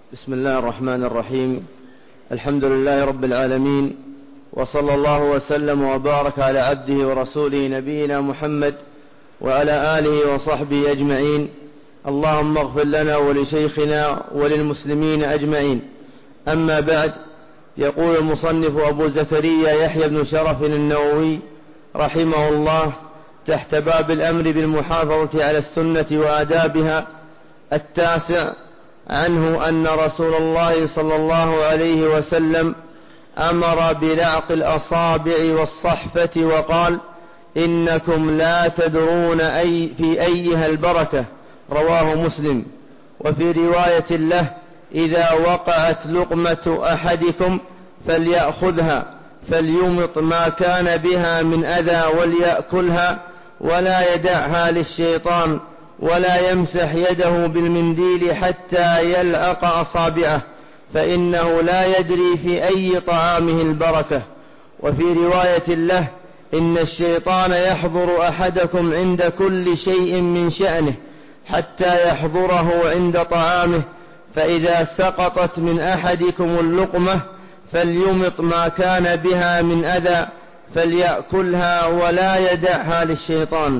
بسم الله الرحمن الرحيم. الحمد لله رب العالمين، وصلى الله وسلم وبارك على عبده ورسوله نبينا محمد وعلى آله وصحبه أجمعين. اللهم اغفر لنا ولشيخنا وللمسلمين أجمعين. أما بعد، يقول المصنف أبو زكريا يحيى بن شرف النووي رحمه الله تحت باب الأمر بالمحافظة على السنة وآدابها: التاسع عنه أن رسول الله صلى الله عليه وسلم أمر بلعق الأصابع والصحفة وقال: إنكم لا تدرون في أيها البركة. رواه مسلم. وفي رواية له: إذا وقعت لقمة أحدكم فليأخذها فليمط ما كان بها من أذى وليأكلها، ولا يدعها للشيطان، ولا يمسح يده بالمنديل حتى يلعق أصابعه، فإنه لا يدري في أي طعامه البركة. وفي رواية له: إن الشيطان يحضر أحدكم عند كل شيء من شأنه حتى يحضره عند طعامه، فإذا سقطت من أحدكم اللقمة فليمط ما كان بها من أذى فليأكلها، ولا يدعها للشيطان.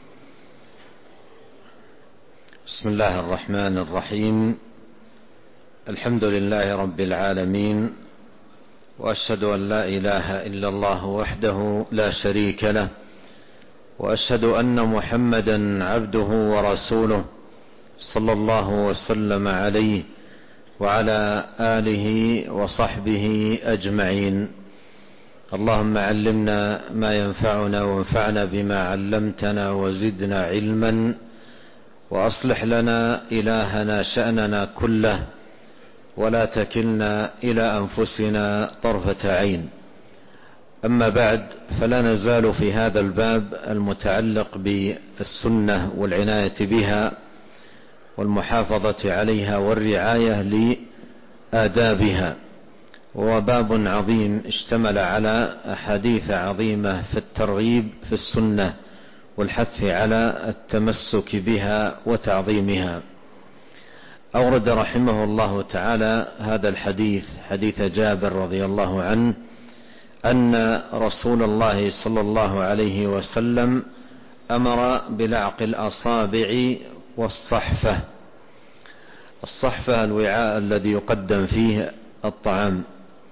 بسم الله الرحمن الرحيم. الحمد لله رب العالمين، وأشهد أن لا إله إلا الله وحده لا شريك له، وأشهد أن محمدا عبده ورسوله صلى الله وسلم عليه وعلى آله وصحبه أجمعين. اللهم علمنا ما ينفعنا وانفعنا بما علمتنا وزدنا علما، وأصلح لنا إلهنا شأننا كله، ولا تكلنا إلى أنفسنا طرفة عين. أما بعد، فلا نزال في هذا الباب المتعلق بالسنة والعناية بها والمحافظة عليها والرعاية لآدابها، وباب عظيم اشتمل على أحاديث عظيمة في الترغيب في السنة والحث على التمسك بها وتعظيمها. أورد رحمه الله تعالى هذا الحديث، حديث جابر رضي الله عنه، أن رسول الله صلى الله عليه وسلم أمر بلعق الأصابع والصحفة. الصحفة الوعاء الذي يقدم فيه الطعام.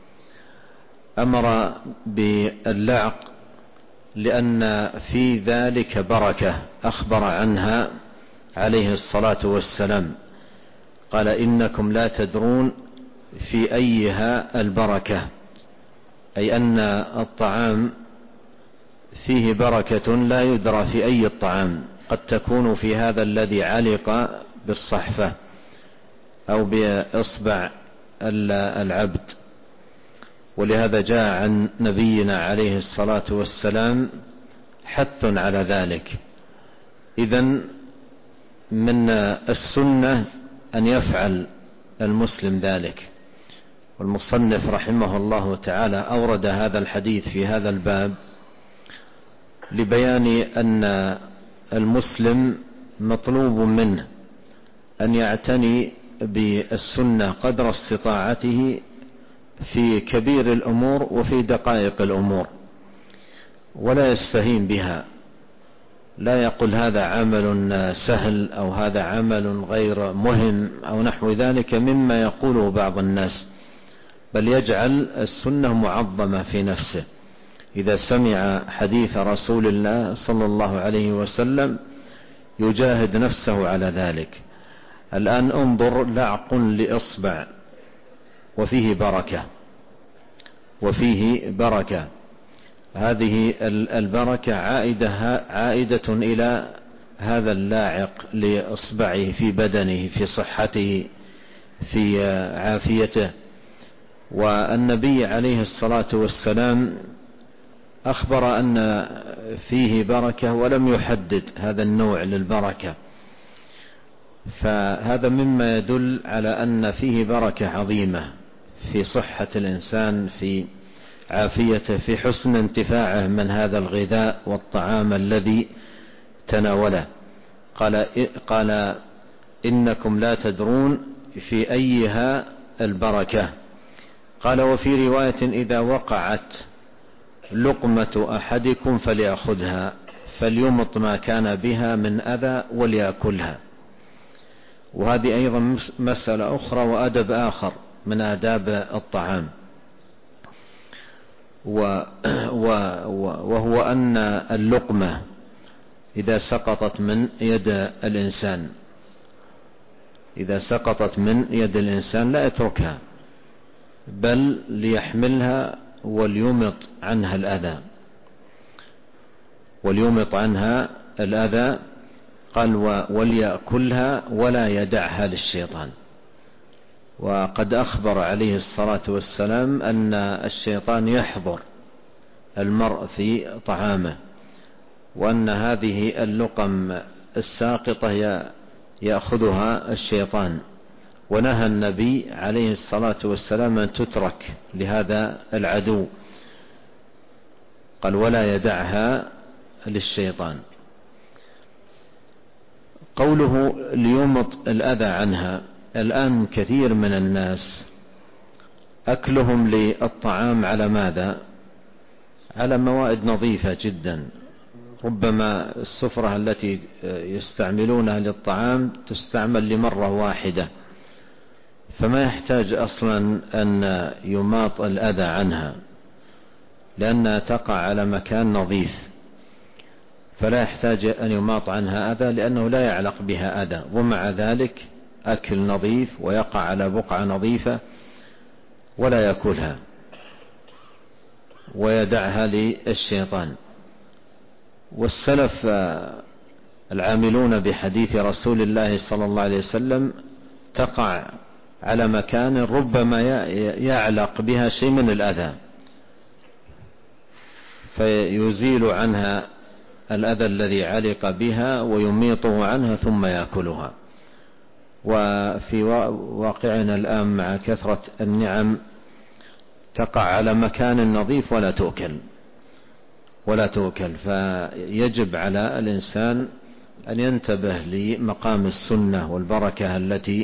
أمر باللعق لأن في ذلك بركة أخبر عنها عليه الصلاة والسلام، قال: إنكم لا تدرون في أيها البركة، أي أن الطعام فيه بركة لا يدرى في أي الطعام، قد تكون في هذا الذي علق بالصحفة أو بإصبع العبد. ولهذا جاء عن نبينا عليه الصلاة والسلام حث على ذلك. إذن من السنة أن يفعل المسلم ذلك. والمصنف رحمه الله تعالى أورد هذا الحديث في هذا الباب لبيان أن المسلم مطلوب منه أن يعتني بالسنة قدر استطاعته في كبير الأمور وفي دقائق الأمور، ولا يستهين بها. لا يقول هذا عمل سهل أو هذا عمل غير مهم أو نحو ذلك مما يقوله بعض الناس، بل يجعل السنة معظمة في نفسه. إذا سمع حديث رسول الله صلى الله عليه وسلم يجاهد نفسه على ذلك. الآن انظر: لعق لإصبع وفيه بركة، وفيه بركة. هذه البركة عائدة إلى هذا اللاعق لإصبعه في بدنه، في صحته، في عافيته. والنبي عليه الصلاة والسلام أخبر أن فيه بركة ولم يحدد هذا النوع للبركة، فهذا مما يدل على أن فيه بركة عظيمة في صحة الإنسان، في عافيته، في حسن انتفاعه من هذا الغذاء والطعام الذي تناوله. قال: إنكم لا تدرون في أيها البركة. قال: وفي رواية: إذا وقعت لقمة أحدكم فليأخذها فليمط ما كان بها من أذى وليأكلها. وهذه أيضا مسألة أخرى وأدب آخر من آداب الطعام، وهو أن اللقمة إذا سقطت من يد الإنسان لا يتركها، بل ليحملها وليمط عنها الأذى. قال: وليأكلها ولا يدعها للشيطان. وقد أخبر عليه الصلاة والسلام أن الشيطان يحضر المرء في طعامه، وأن هذه اللقم الساقطة يأخذها الشيطان، ونهى النبي عليه الصلاة والسلام أن تترك لهذا العدو. قال: ولا يدعها للشيطان. قوله ليمط الأذى عنها، الآن كثير من الناس أكلهم للطعام على ماذا؟ على موائد نظيفة جدا. ربما السفرة التي يستعملونها للطعام تستعمل لمرة واحدة، فما يحتاج أصلا أن يماط الأذى عنها، لأنها تقع على مكان نظيف، فلا يحتاج أن يماط عنها أذى، لأنه لا يعلق بها أذى. ومع ذلك أكل نظيف ويقع على بقعة نظيفة ولا يأكلها ويدعها للشيطان. والسلف العاملون بحديث رسول الله صلى الله عليه وسلم تقع على مكان ربما يعلق بها شيء من الأذى، فيزيل عنها الأذى الذي علق بها ويميطه عنها ثم يأكلها. وفي واقعنا الآن مع كثرة النعم تقع على مكان نظيف ولا تؤكل. فيجب على الإنسان أن ينتبه لمقام السنة والبركة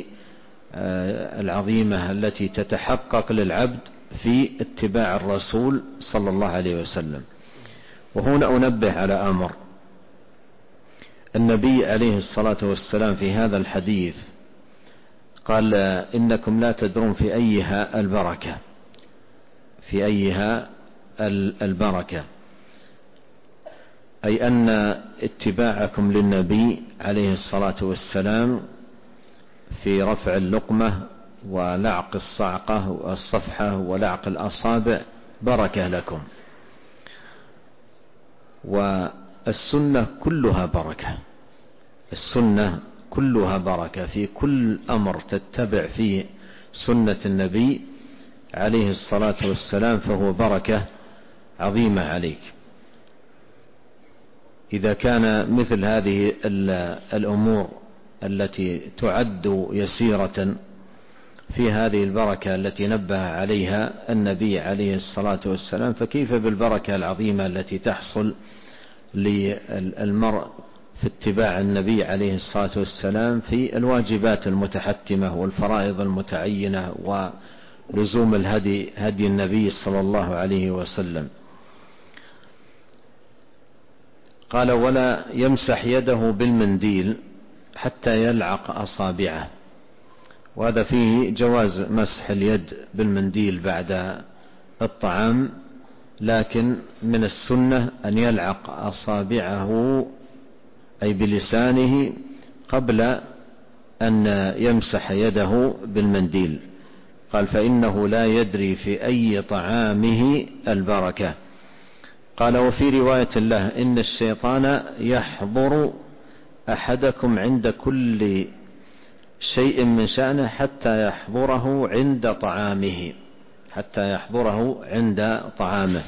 العظيمة التي تتحقق للعبد في اتباع الرسول صلى الله عليه وسلم. وهنا أنبه على أمر. النبي عليه الصلاة والسلام في هذا الحديث قال: إنكم لا تدرون في أيها البركة، أي أن اتباعكم للنبي عليه الصلاة والسلام في رفع اللقمة ولعق الصعقة والصفحة ولعق الأصابع بركة لكم. والسنة كلها بركة، في كل أمر تتبع فيه سنة النبي عليه الصلاة والسلام فهو بركة عظيمة عليك. إذا كان مثل هذه الأمور التي تعد يسيرة في هذه البركة التي نبه عليها النبي عليه الصلاة والسلام، فكيف بالبركة العظيمة التي تحصل للمرء في اتباع النبي عليه الصلاة والسلام في الواجبات المتحتمة والفرائض المتعينة ولزوم هدي النبي صلى الله عليه وسلم. قال: ولا يمسح يده بالمنديل حتى يلعق أصابعه. وهذا فيه جواز مسح اليد بالمنديل بعد الطعام، لكن من السنة أن يلعق أصابعه أي بلسانه قبل أن يمسح يده بالمنديل. قال: فإنه لا يدري في أي طعامه البركة. قال: وفي رواية له: إن الشيطان يحضر أحدكم عند كل شيء من شأنه حتى يحضره عند طعامه.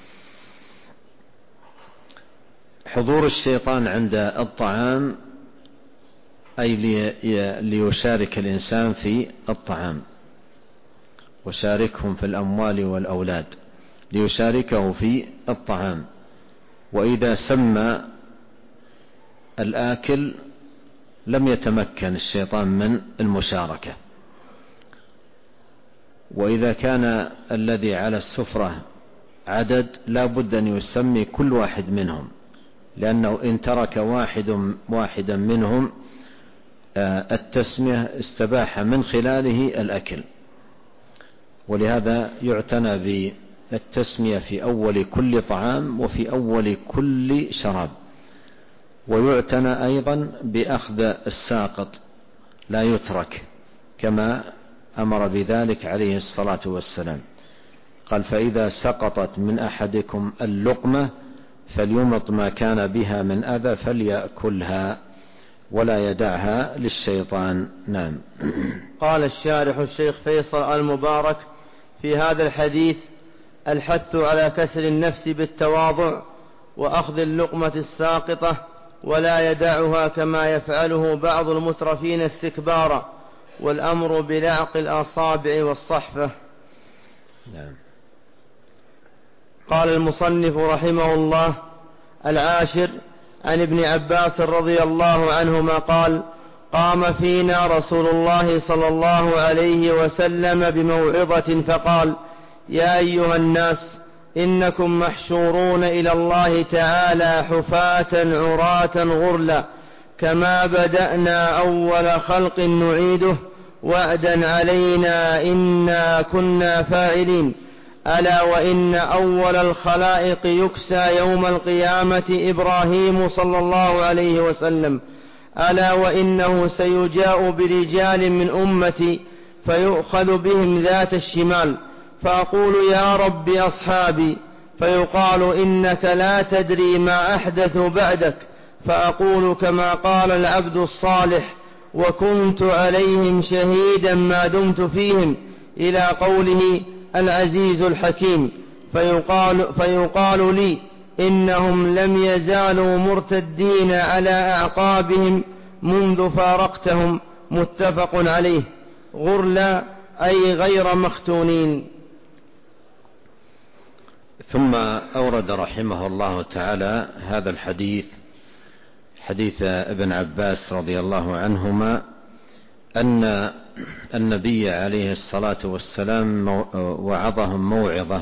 حضور الشيطان عند الطعام أي ليشارك الإنسان في الطعام، وشاركهم في الأموال والأولاد، ليشاركه في الطعام. وإذا سمى الآكل لم يتمكن الشيطان من المشاركة، وإذا كان الذي على السفرة عدد لا بد أن يسمي كل واحد منهم، لأنه إن ترك واحدا منهم التسمية استباح من خلاله الأكل. ولهذا يعتنى بالتسمية في أول كل طعام وفي أول كل شراب. ويعتنى أيضا بأخذ الساقط لا يترك، كما أمر بذلك عليه الصلاة والسلام. قال: فإذا سقطت من أحدكم اللقمة فليمط ما كان بها من أذى فليأكلها ولا يدعها للشيطان. نعم. قال الشارح الشيخ فيصل المبارك: في هذا الحديث الحث على كسر النفس بالتواضع وأخذ اللقمة الساقطة ولا يدعها كما يفعله بعض المترفين استكبارا، والأمر بلعق الأصابع والصحفة. نعم. قال المصنف رحمه الله: العاشر، عن ابن عباس رضي الله عنهما قال: قام فينا رسول الله صلى الله عليه وسلم بموعظة فقال: يا أيها الناس، إنكم محشورون إلى الله تعالى حفاة عراة غرلا، كما بدأنا أول خلق نعيده، وعدا علينا إنا كنا فاعلين. ألا وإن أول الخلائق يكسى يوم القيامة إبراهيم صلى الله عليه وسلم. ألا وإنه سيجاء برجال من أمتي فيؤخذ بهم ذات الشمال، فأقول: يا رب أصحابي، فيقال: إنك لا تدري ما أحدث بعدك، فأقول كما قال العبد الصالح: وكنت عليهم شهيدا ما دمت فيهم، إلى قوله العزيز الحكيم. فيقال لي: إنهم لم يزالوا مرتدين على أعقابهم منذ فارقتهم. متفق عليه. غرلا أي غير مختونين. ثم أورد رحمه الله تعالى هذا الحديث، حديث ابن عباس رضي الله عنهما، أن النبي عليه الصلاة والسلام وعظهم موعظة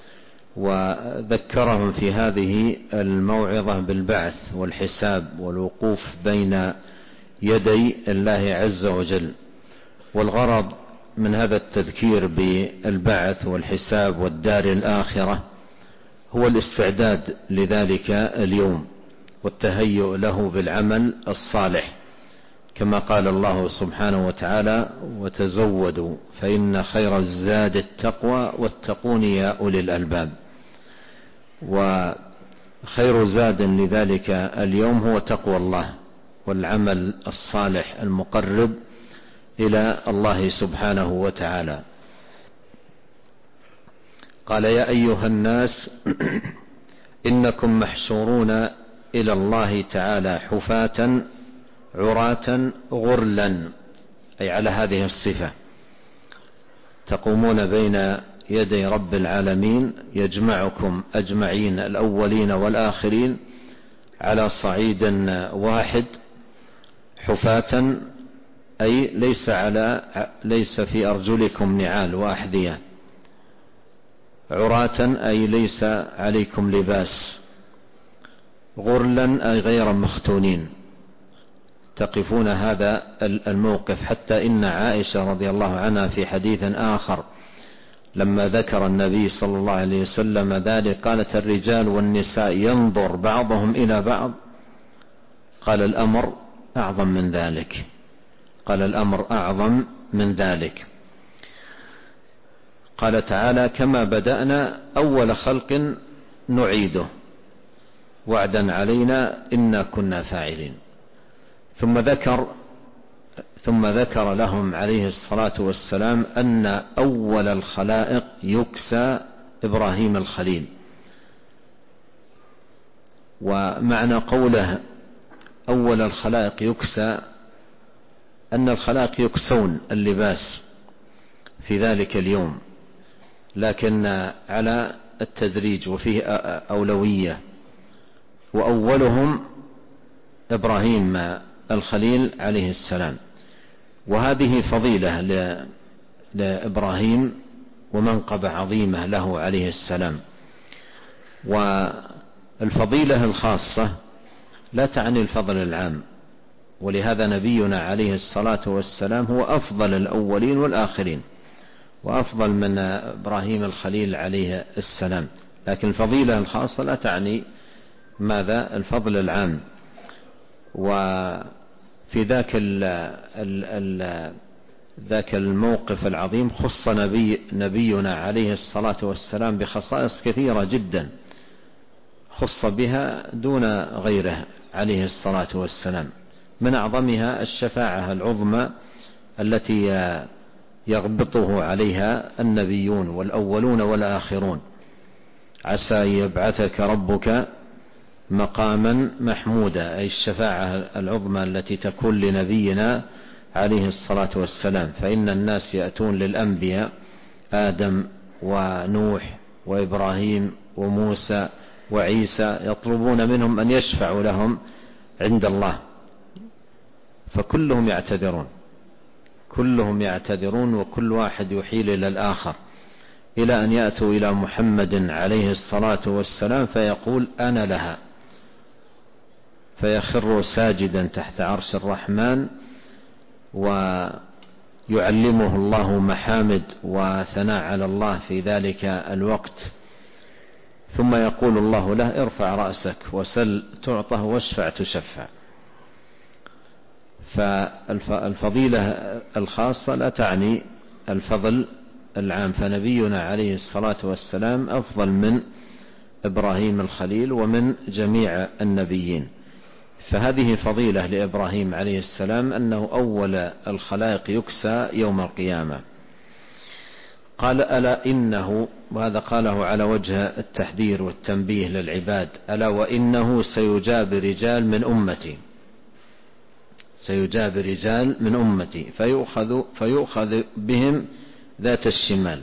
وذكرهم في هذه الموعظة بالبعث والحساب والوقوف بين يدي الله عز وجل. والغرض من هذا التذكير بالبعث والحساب والدار الآخرة هو الاستعداد لذلك اليوم والتهيؤ له بالعمل الصالح، كما قال الله سبحانه وتعالى: وتزودوا فإن خير الزاد التقوى واتقون يا أولي الألباب. وخير زاد لذلك اليوم هو تقوى الله والعمل الصالح المقرب إلى الله سبحانه وتعالى. قال: يا أيها الناس، إنكم محشورون إلى الله تعالى حفاة عراة غرلا، أي على هذه الصفة، تقومون بين يدي رب العالمين يجمعكم أجمعين الأولين والآخرين على صعيد واحد، حفاة أي ليس في أرجلكم نعال وأحذية، عراة أي ليس عليكم لباس، غرلا أي غير مختونين. تقفون هذا الموقف، حتى إن عائشة رضي الله عنها في حديث آخر لما ذكر النبي صلى الله عليه وسلم ذلك قالت: الرجال والنساء ينظر بعضهم إلى بعض. قال: الأمر أعظم من ذلك، قال: الأمر أعظم من ذلك. قال تعالى: كما بدأنا أول خلق نعيده، وعدا علينا إنا كنا فاعلين. ثم ذكر لهم عليه الصلاة والسلام أن أول الخلائق يكسى إبراهيم الخليل. ومعنى قوله أول الخلائق يكسى أن الخلائق يكسون اللباس في ذلك اليوم، لكن على التدريج وفيه أولوية، وأولهم إبراهيم الخليل عليه السلام. وهذه فضيلة لإبراهيم ومنقبة عظيمة له عليه السلام. والفضيلة الخاصة لا تعني الفضل العام، ولهذا نبينا عليه الصلاة والسلام هو أفضل الأولين والآخرين، وأفضل من إبراهيم الخليل عليه السلام. لكن الفضيلة الخاصة لا تعني ماذا؟ الفضل العام. وفي ذاك الموقف العظيم خص نبينا عليه الصلاة والسلام بخصائص كثيرة جدا، خص بها دون غيره عليه الصلاة والسلام، من أعظمها الشفاعة العظمى التي يغبطه عليها النبيون والأولون والآخرون. عسى أن يبعثك ربك مقاما محمودا، أي الشفاعة العظمى التي تكون لنبينا عليه الصلاة والسلام. فإن الناس يأتون للأنبياء آدم ونوح وإبراهيم وموسى وعيسى يطلبون منهم أن يشفعوا لهم عند الله، فكلهم يعتذرون وكل واحد يحيل إلى الآخر، إلى أن يأتوا إلى محمد عليه الصلاة والسلام فيقول أنا لها، فيخر ساجدا تحت عرش الرحمن، ويعلمه الله محامد وثناء على الله في ذلك الوقت، ثم يقول الله له ارفع رأسك وسل تعطه واشفع تشفع. فالفضيلة الخاصة لا تعني الفضل العام، فنبينا عليه الصلاة والسلام أفضل من إبراهيم الخليل ومن جميع النبيين. فهذه فضيلة لإبراهيم عليه السلام أنه أول الخلائق يكسى يوم القيامة. قال ألا إنه، وهذا قاله على وجه التحذير والتنبيه للعباد، ألا وإنه سيجاب رجال من أمتي فيؤخذ بهم ذات الشمال.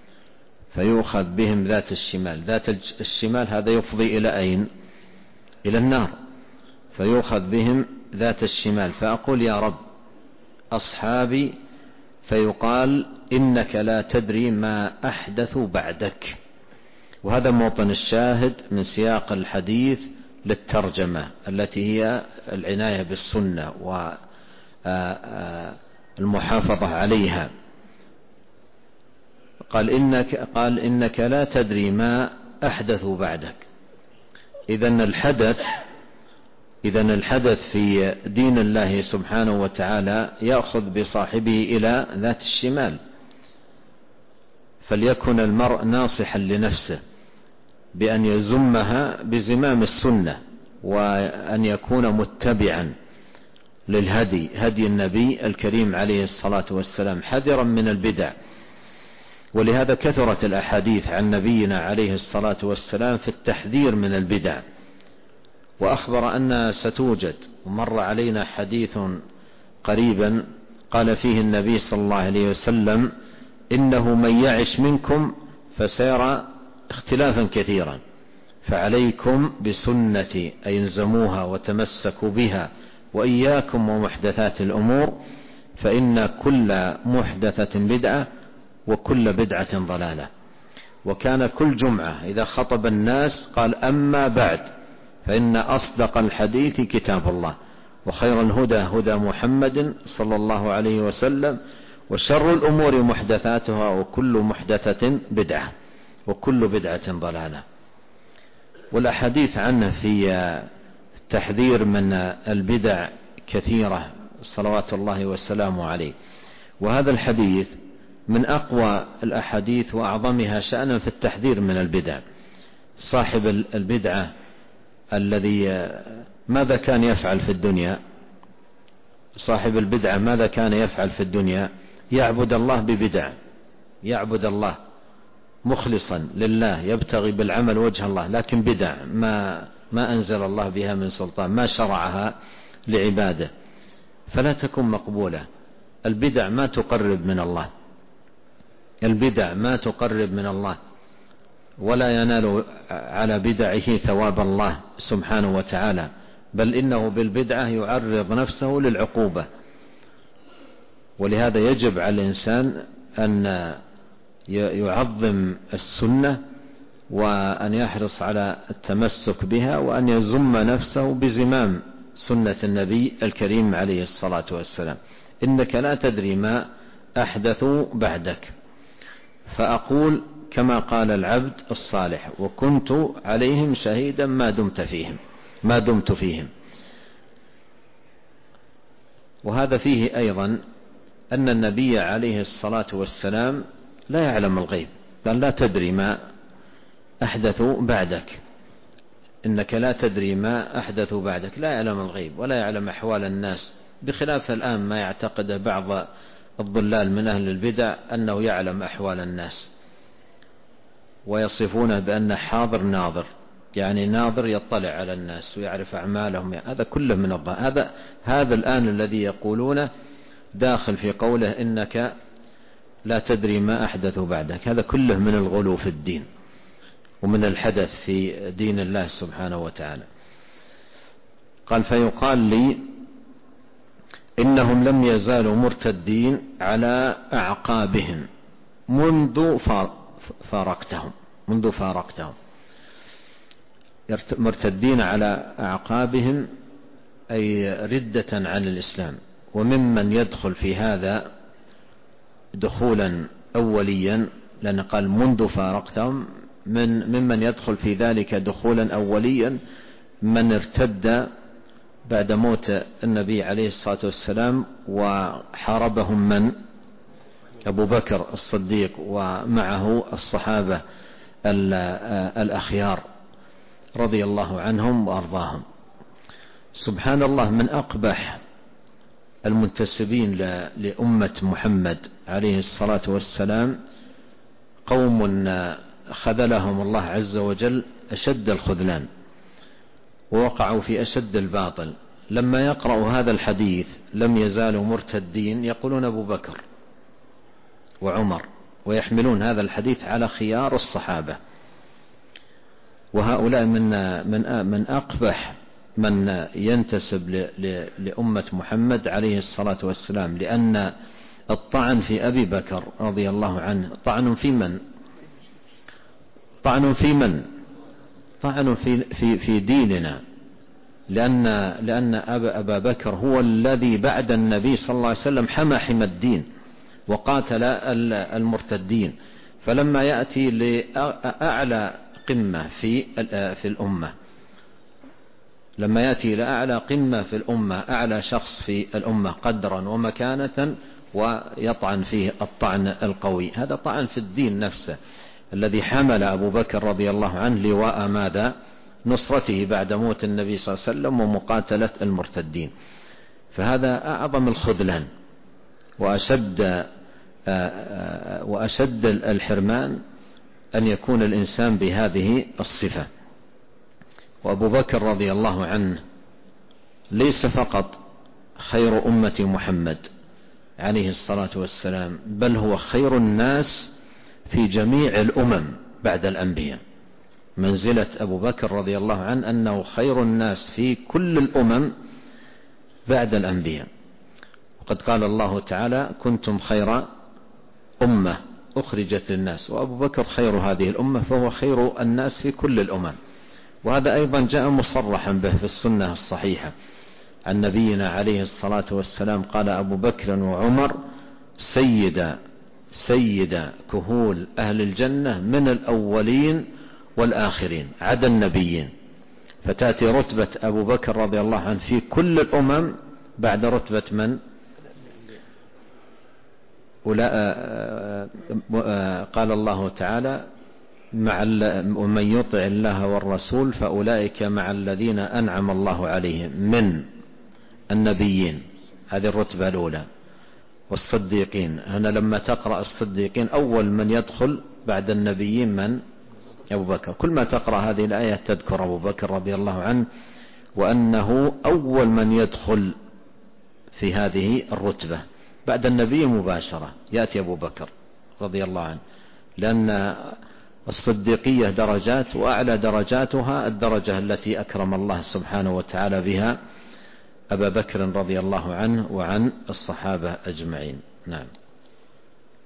ذات الشمال هذا يفضي إلى أين؟ إلى النار. فيؤخذ بهم ذات الشمال، فأقول يا رب أصحابي، فيقال إنك لا تدري ما أحدث بعدك. وهذا موطن الشاهد من سياق الحديث للترجمة التي هي العناية بالسنة والمحافظة عليها. قال إنك لا تدري ما أحدث بعدك. إذن الحدث في دين الله سبحانه وتعالى يأخذ بصاحبه إلى ذات الشمال، فليكن المرء ناصحا لنفسه بأن يزمها بزمام السنة، وأن يكون متبعا هدي النبي الكريم عليه الصلاة والسلام، حذرا من البدع. ولهذا كثرت الأحاديث عن نبينا عليه الصلاة والسلام في التحذير من البدع، وأخبر أنها ستوجد. ومر علينا حديث قريبا قال فيه النبي صلى الله عليه وسلم إنه من يعش منكم فسيرى اختلافا كثيرا، فعليكم بسنتي، أي انزموها وتمسكوا بها، وإياكم ومحدثات الأمور، فإن كل محدثة بدعة وكل بدعة ضلالة. وكان كل جمعة إذا خطب الناس قال أما بعد فإن أصدق الحديث كتاب الله، وخير الهدى هدى محمد صلى الله عليه وسلم، وشر الأمور محدثاتها، وكل محدثة بدعة وكل بدعة ضلالة. والأحاديث عنه في التحذير من البدع كثيرة صلوات الله وسلامه عليه. وهذا الحديث من أقوى الأحاديث وأعظمها شأنا في التحذير من البدع. صاحب البدعة الذي ماذا كان يفعل في الدنيا؟ صاحب البدعة ماذا كان يفعل في الدنيا؟ يعبد الله ببدع، يعبد الله مخلصا لله، يبتغي بالعمل وجه الله، لكن بدع ما أنزل الله بها من سلطان، ما شرعها لعباده، فلا تكون مقبولة. البدع ما تقرب من الله، البدع ما تقرب من الله، ولا ينال على بدعه ثواب الله سبحانه وتعالى، بل إنه بالبدعة يعرض نفسه للعقوبة. ولهذا يجب على الإنسان أن يعظم السنة وأن يحرص على التمسك بها وأن يزم نفسه بزمام سنة النبي الكريم عليه الصلاة والسلام. إنك لا تدري ما أحدثوا بعدك، فأقول كما قال العبد الصالح: وكنت عليهم شهيدا ما دمت فيهم. وهذا فيه أيضا أن النبي عليه الصلاة والسلام لا يعلم الغيب، قال: لا تدري ما أحدثوا بعدك. إنك لا تدري ما أحدثوا بعدك، لا يعلم الغيب ولا يعلم أحوال الناس، بخلاف الآن ما يعتقد بعض الضلال من أهل البدع أنه يعلم أحوال الناس، ويصفونه بأنه حاضر ناظر، يعني ناظر يطلع على الناس ويعرف أعمالهم. هذا كله من الضلال. هذا الآن الذي يقولونه داخل في قوله إنك لا تدري ما أحدثوا بعدك، هذا كله من الغلو في الدين ومن الحدث في دين الله سبحانه وتعالى. قال: فيقال لي إنهم لم يزالوا مرتدين على أعقابهم منذ فارقتهم، مرتدين على أعقابهم أي ردة عن الإسلام. وممن يدخل في هذا دخولا أوليا، لأن قال منذ فارقتهم، ممن يدخل في ذلك دخولا أوليا من ارتد بعد موت النبي عليه الصلاة والسلام، وحاربهم من؟ أبو بكر الصديق ومعه الصحابة الأخيار رضي الله عنهم وأرضاهم. سبحان الله، من أقبح المنتسبين لأمة محمد عليه الصلاة والسلام قوم خذلهم الله عز وجل أشد الخذلان، ووقعوا في أشد الباطل. لما يقرأوا هذا الحديث لم يزالوا مرتدين، يقولون أبو بكر وعمر، ويحملون هذا الحديث على خيار الصحابة. وهؤلاء من أقبح من ينتسب لأمة محمد عليه الصلاة والسلام، لأن الطعن في أبي بكر رضي الله عنه طعن في من؟ طعن في ديننا، لأن أبا بكر هو الذي بعد النبي صلى الله عليه وسلم حمى الدين وقاتل المرتدين. فلما يأتي لأعلى قمة في الأمة، لما يأتي إلى أعلى قمة في الأمة، أعلى شخص في الأمة قدرا ومكانة، ويطعن فيه الطعن القوي، هذا طعن في الدين نفسه الذي حمل أبو بكر رضي الله عنه لواء ماذا؟ نصرته بعد موت النبي صلى الله عليه وسلم ومقاتلة المرتدين. فهذا أعظم الخذلان وأشد الحرمان أن يكون الإنسان بهذه الصفة. وأبو بكر رضي الله عنه ليس فقط خير أمة محمد عليه الصلاة والسلام، بل هو خير الناس في جميع الأمم بعد الأنبياء. منزلة أبو بكر رضي الله عنه أنه خير الناس في كل الأمم بعد الأنبياء. وقد قال الله تعالى: كنتم خير أمة أخرجت للناس، وأبو بكر خير هذه الأمة، فهو خير الناس في كل الأمم. وهذا أيضا جاء مصرحا به في السنة الصحيحة عن نبينا عليه الصلاة والسلام، قال: أبو بكر وعمر سيد كهول أهل الجنة من الأولين والآخرين عدا النبيين. فتأتي رتبة أبو بكر رضي الله عنه في كل الأمم بعد رتبة من؟ قال الله تعالى: ومن يطع الله والرسول فأولئك مع الذين أنعم الله عليهم من النبيين، هذه الرتبة الأولى، والصديقين. هنا لما تقرأ الصديقين أول من يدخل بعد النبيين من؟ أبو بكر. كل ما تقرأ هذه الآية تذكر أبو بكر رضي الله عنه، وأنه أول من يدخل في هذه الرتبة بعد النبي مباشرة، يأتي أبو بكر رضي الله عنه، لأن الصديقية درجات، وأعلى درجاتها الدرجة التي أكرم الله سبحانه وتعالى بها أبا بكر رضي الله عنه وعن الصحابة أجمعين. نعم.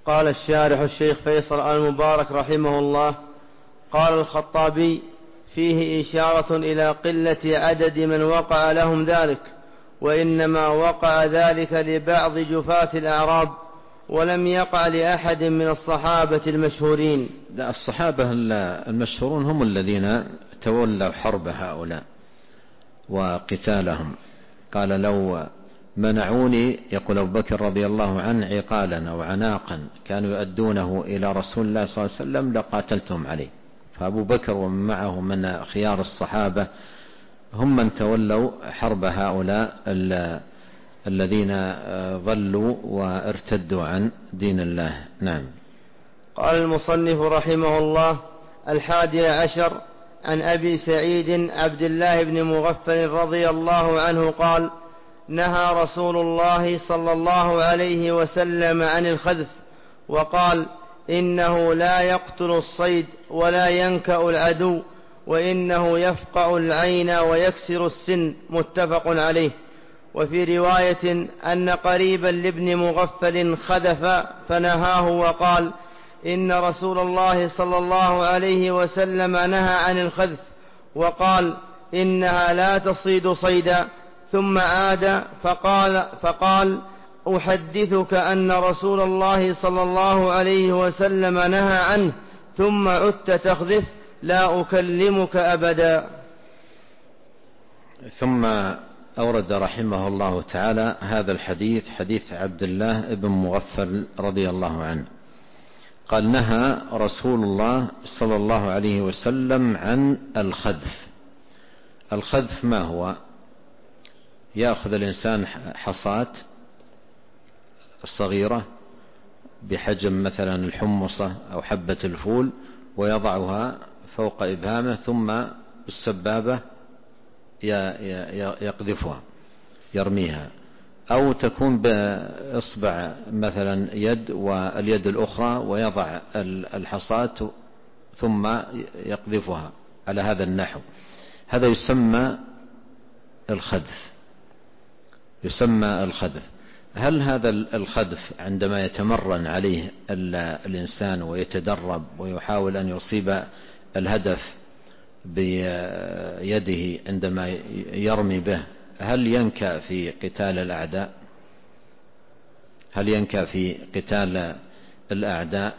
قال الشارح الشيخ فيصل المبارك رحمه الله: قال الخطابي: فيه إشارة إلى قلة عدد من وقع لهم ذلك، وإنما وقع ذلك لبعض جفاة الأعراب، ولم يقع لأحد من الصحابة المشهورين. لا، الصحابة المشهورون هم الذين تولوا حرب هؤلاء وقتالهم. قال: لو منعوني، يقول أبو بكر رضي الله عنه، عقالا أو عناقا كانوا يؤدونه إلى رسول الله صلى الله عليه وسلم لقاتلتهم عليه. فأبو بكر ومن معه من خيار الصحابة هم من تولوا حرب هؤلاء الذين ضلوا وارتدوا عن دين الله. نعم. قال المصنف رحمه الله: 11 عن أبي سعيد عبد الله بن مغفل رضي الله عنه قال: نهى رسول الله صلى الله عليه وسلم عن الخذف، وقال: إنه لا يقتل الصيد ولا ينكأ العدو، وإنه يفقع العين ويكسر السن. متفق عليه. وفي رواية أن قريبا لابن مغفل خذف فنهاه وقال: إن رسول الله صلى الله عليه وسلم نهى عن الخذف، وقال: إنها لا تصيد صيدا. ثم عاد فقال: أحدثك أن رسول الله صلى الله عليه وسلم نهى عنه، ثم عدت تخذف، لا أكلمك أبدا. ثم أورد رحمه الله تعالى هذا الحديث، حديث عبد الله بن مغفل رضي الله عنه، قال: نهى رسول الله صلى الله عليه وسلم عن الخذف. الخذف ما هو؟ يأخذ الإنسان حصاة صغيرة بحجم مثلا الحمصة أو حبة الفول ويضعها فوق إبهامه، ثم بالسبابة يقذفها يرميها، أو تكون بإصبع مثلا يد واليد الأخرى ويضع الحصاة ثم يقذفها على هذا النحو. هذا يسمى الخذف، يسمى الخذف. هل هذا الخذف عندما يتمرن عليه الإنسان ويتدرب ويحاول أن يصيب الهدف بيده عندما يرمي به، هل ينكأ في قتال الأعداء؟ هل ينكأ في قتال الأعداء؟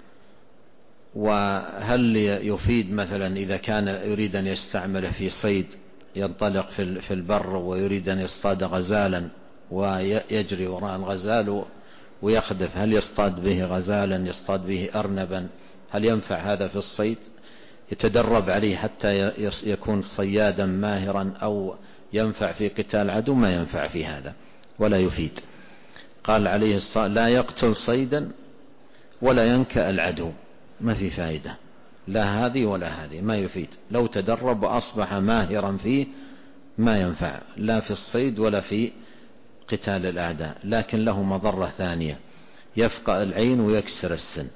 وهل يفيد مثلا إذا كان يريد أن يستعمله في صيد، ينطلق في البر ويريد أن يصطاد غزالا ويجري وراء الغزال ويخذف، هل يصطاد به غزالا، يصطاد به أرنبا؟ هل ينفع هذا في الصيد؟ يتدرب عليه حتى يكون صيادا ماهرا، أو ينفع في قتال عدو؟ ما ينفع في هذا ولا يفيد. قال عليه الصلاة: لا يقتل صيدا ولا ينكأ العدو. ما في فائدة، لا هذه ولا هذه، ما يفيد. لو تدرب وأصبح ماهرا فيه ما ينفع لا في الصيد ولا في قتال الأعداء، لكن له مضرة ثانية: يفقع العين ويكسر السن.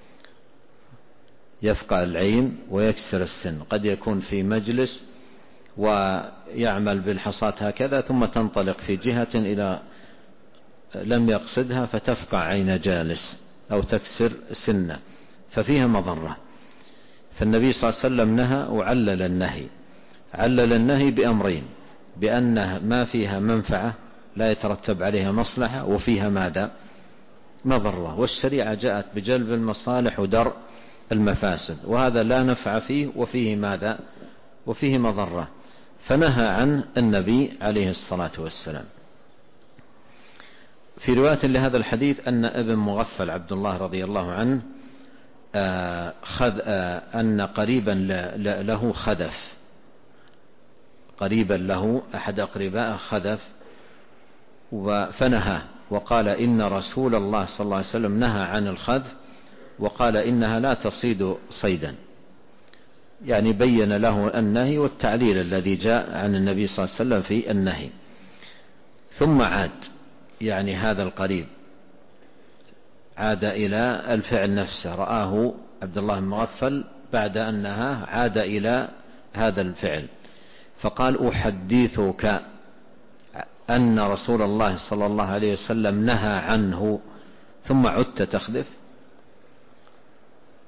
يفقع العين ويكسر السن. قد يكون في مجلس ويعمل بالحصاة هكذا، ثم تنطلق في جهة إلى لم يقصدها فتفقع عين جالس أو تكسر سنة، ففيها مضرة. فالنبي صلى الله عليه وسلم نهى وعلل النهي. علل النهي بأمرين: بأنها ما فيها منفعة لا يترتب عليها مصلحة، وفيها ماذا؟ مضرة. والشريعة جاءت بجلب المصالح ودرء المفاسد، وهذا لا نفع فيه وفيه ماذا؟ وفيه مضرة، فنهى عن النبي عليه الصلاة والسلام. في رواية لهذا الحديث أن ابن مغفل عبد الله رضي الله عنه أن قريبا له خذف، قريبا له أحد أقرباء خذف فنهى وقال: إن رسول الله صلى الله عليه وسلم نهى عن الخذف، وقال: إنها لا تصيد صيدا. يعني بين له النهي والتعليل الذي جاء عن النبي صلى الله عليه وسلم في النهي. ثم عاد، يعني هذا القريب عاد إلى الفعل نفسه، رآه عبد الله بن مغفل بعد أن نهاه عاد إلى هذا الفعل، فقال: أحدثك أن رسول الله صلى الله عليه وسلم نهى عنه، ثم عدت تخذف.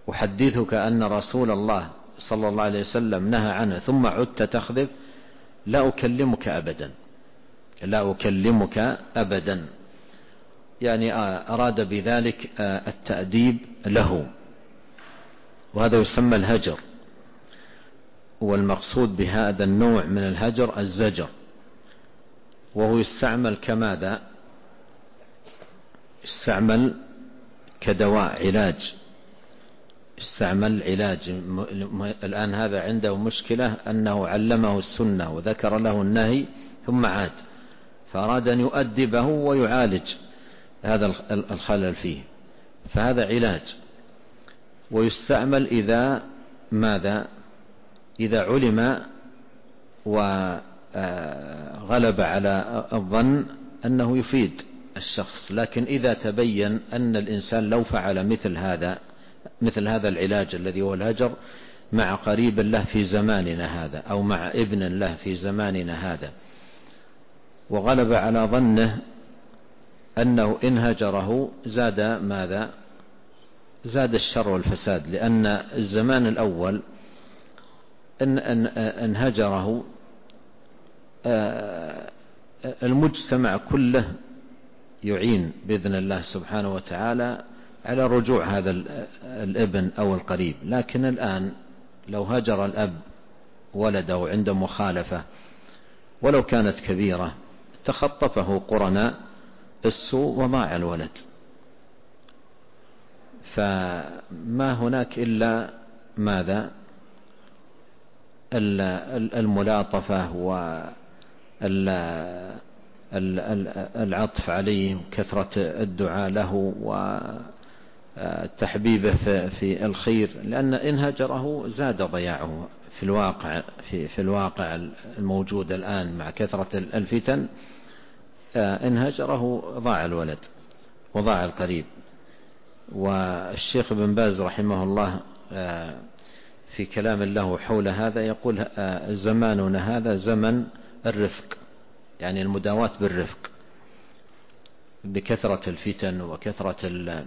أحدثك أن رسول الله صلى الله عليه وسلم نهى عنه ثم عدت تخذف، لا أكلمك أبدا، لا أكلمك أبدا. يعني أراد بذلك التأديب له، وهذا يسمى الهجر. والمقصود بهذا النوع من الهجر الزجر، وهو يستعمل كماذا؟ يستعمل كدواء، علاج، يستعمل علاج. الآن هذا عنده مشكلة أنه علمه السنة وذكر له النهي ثم عاد، فأراد أن يؤدبه ويعالج هذا الخلل فيه، فهذا علاج. ويستعمل إذا ماذا؟ إذا علم وغلب على الظن أنه يفيد الشخص، لكن إذا تبين أن الإنسان لو فعل مثل هذا العلاج الذي هو الهجر مع قريب له في زماننا هذا، أو مع ابن له في زماننا هذا، وغلب على ظنه أنه إن هجره زاد ماذا؟ زاد الشر والفساد، لأن الزمان الأول إن هجره المجتمع كله يعين بإذن الله سبحانه وتعالى على رجوع هذا الابن أو القريب. لكن الآن لو هجر الأب ولده عند مخالفة ولو كانت كبيرة تخطفه قرناء السوء وضاع الولد. فما هناك إلا ماذا؟ الملاطفة والعطف عليه وكثرة الدعاء له وتحبيبه في الخير، لأن إن هجره زاد ضياعه في الواقع الموجود الآن مع كثرة الفتن. إن هجره ضاع الولد وضاع القريب. والشيخ ابن باز رحمه الله في كلام له حول هذا يقول زماننا هذا زمن الرفق، يعني المداواة بالرفق بكثرة الفتن وكثرة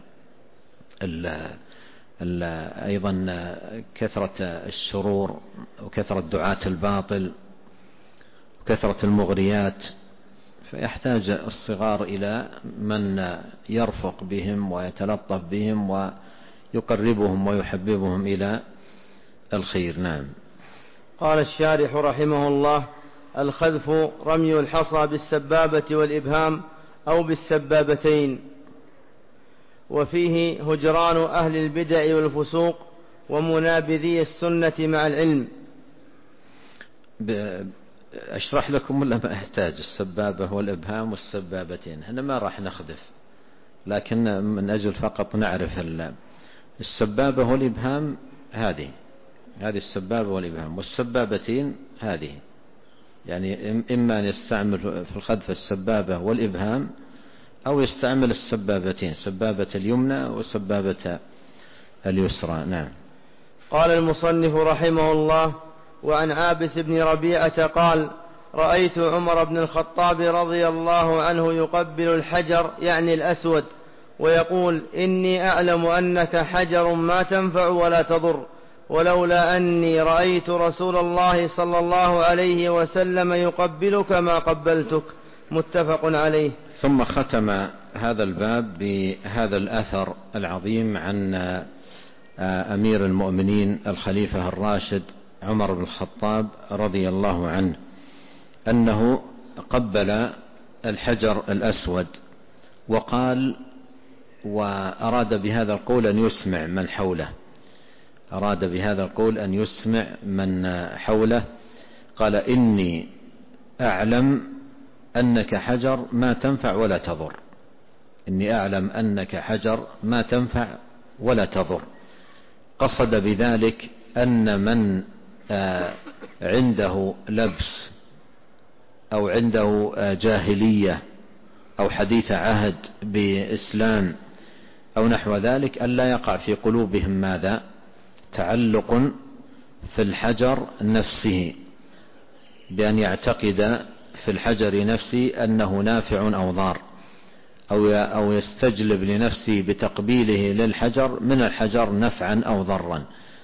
أيضا كثرة الشرور وكثرة دعاة الباطل وكثرة المغريات، فيحتاج الصغار إلى من يرفق بهم ويتلطف بهم ويقربهم ويحببهم إلى الخير. نعم. قال الشارح رحمه الله: الخذف رمي الحصى بالسبابة والإبهام أو بالسبابتين. وفيه هجران أهل البدع والفسوق ومنابذي السنة مع العلم. أشرح لكم ولا ما أحتاج؟ السبابة والإبهام والسبابتين هنا ما راح نخذف، لكن من أجل فقط نعرف السبابة والإبهام هذه السبابة والإبهام، والسبابتين هذه، يعني إما أن يستعمل في الخذف السبابة والإبهام أو يستعمل السبابتين، سبابة اليمنى وسبابة اليسرى. نعم. قال المصنف رحمه الله: وعن عابس بن ربيعة قال: رأيت عمر بن الخطاب رضي الله عنه يقبل الحجر، يعني الأسود، ويقول: إني أعلم أنك حجر ما تنفع ولا تضر، ولولا أني رأيت رسول الله صلى الله عليه وسلم يقبلك ما قبلتك. متفق عليه. ثم ختم هذا الباب بهذا الأثر العظيم عن أمير المؤمنين الخليفة الراشد عمر بن الخطاب رضي الله عنه أنه قبل الحجر الأسود وقال، وأراد بهذا القول أن يسمع من حوله، أراد بهذا القول أن يسمع من حوله. قال: إني أعلم أنك حجر ما تنفع ولا تضر، إني أعلم أنك حجر ما تنفع ولا تضر. قصد بذلك أن من عنده لبس أو عنده جاهلية أو حديث عهد بإسلام أو نحو ذلك ألا يقع في قلوبهم ماذا؟ تعلق في الحجر نفسه، بأن يعتقد في الحجر نفسه أنه نافع أو ضار، أو يستجلب لنفسه بتقبيله للحجر من الحجر نفعا أو ضرا.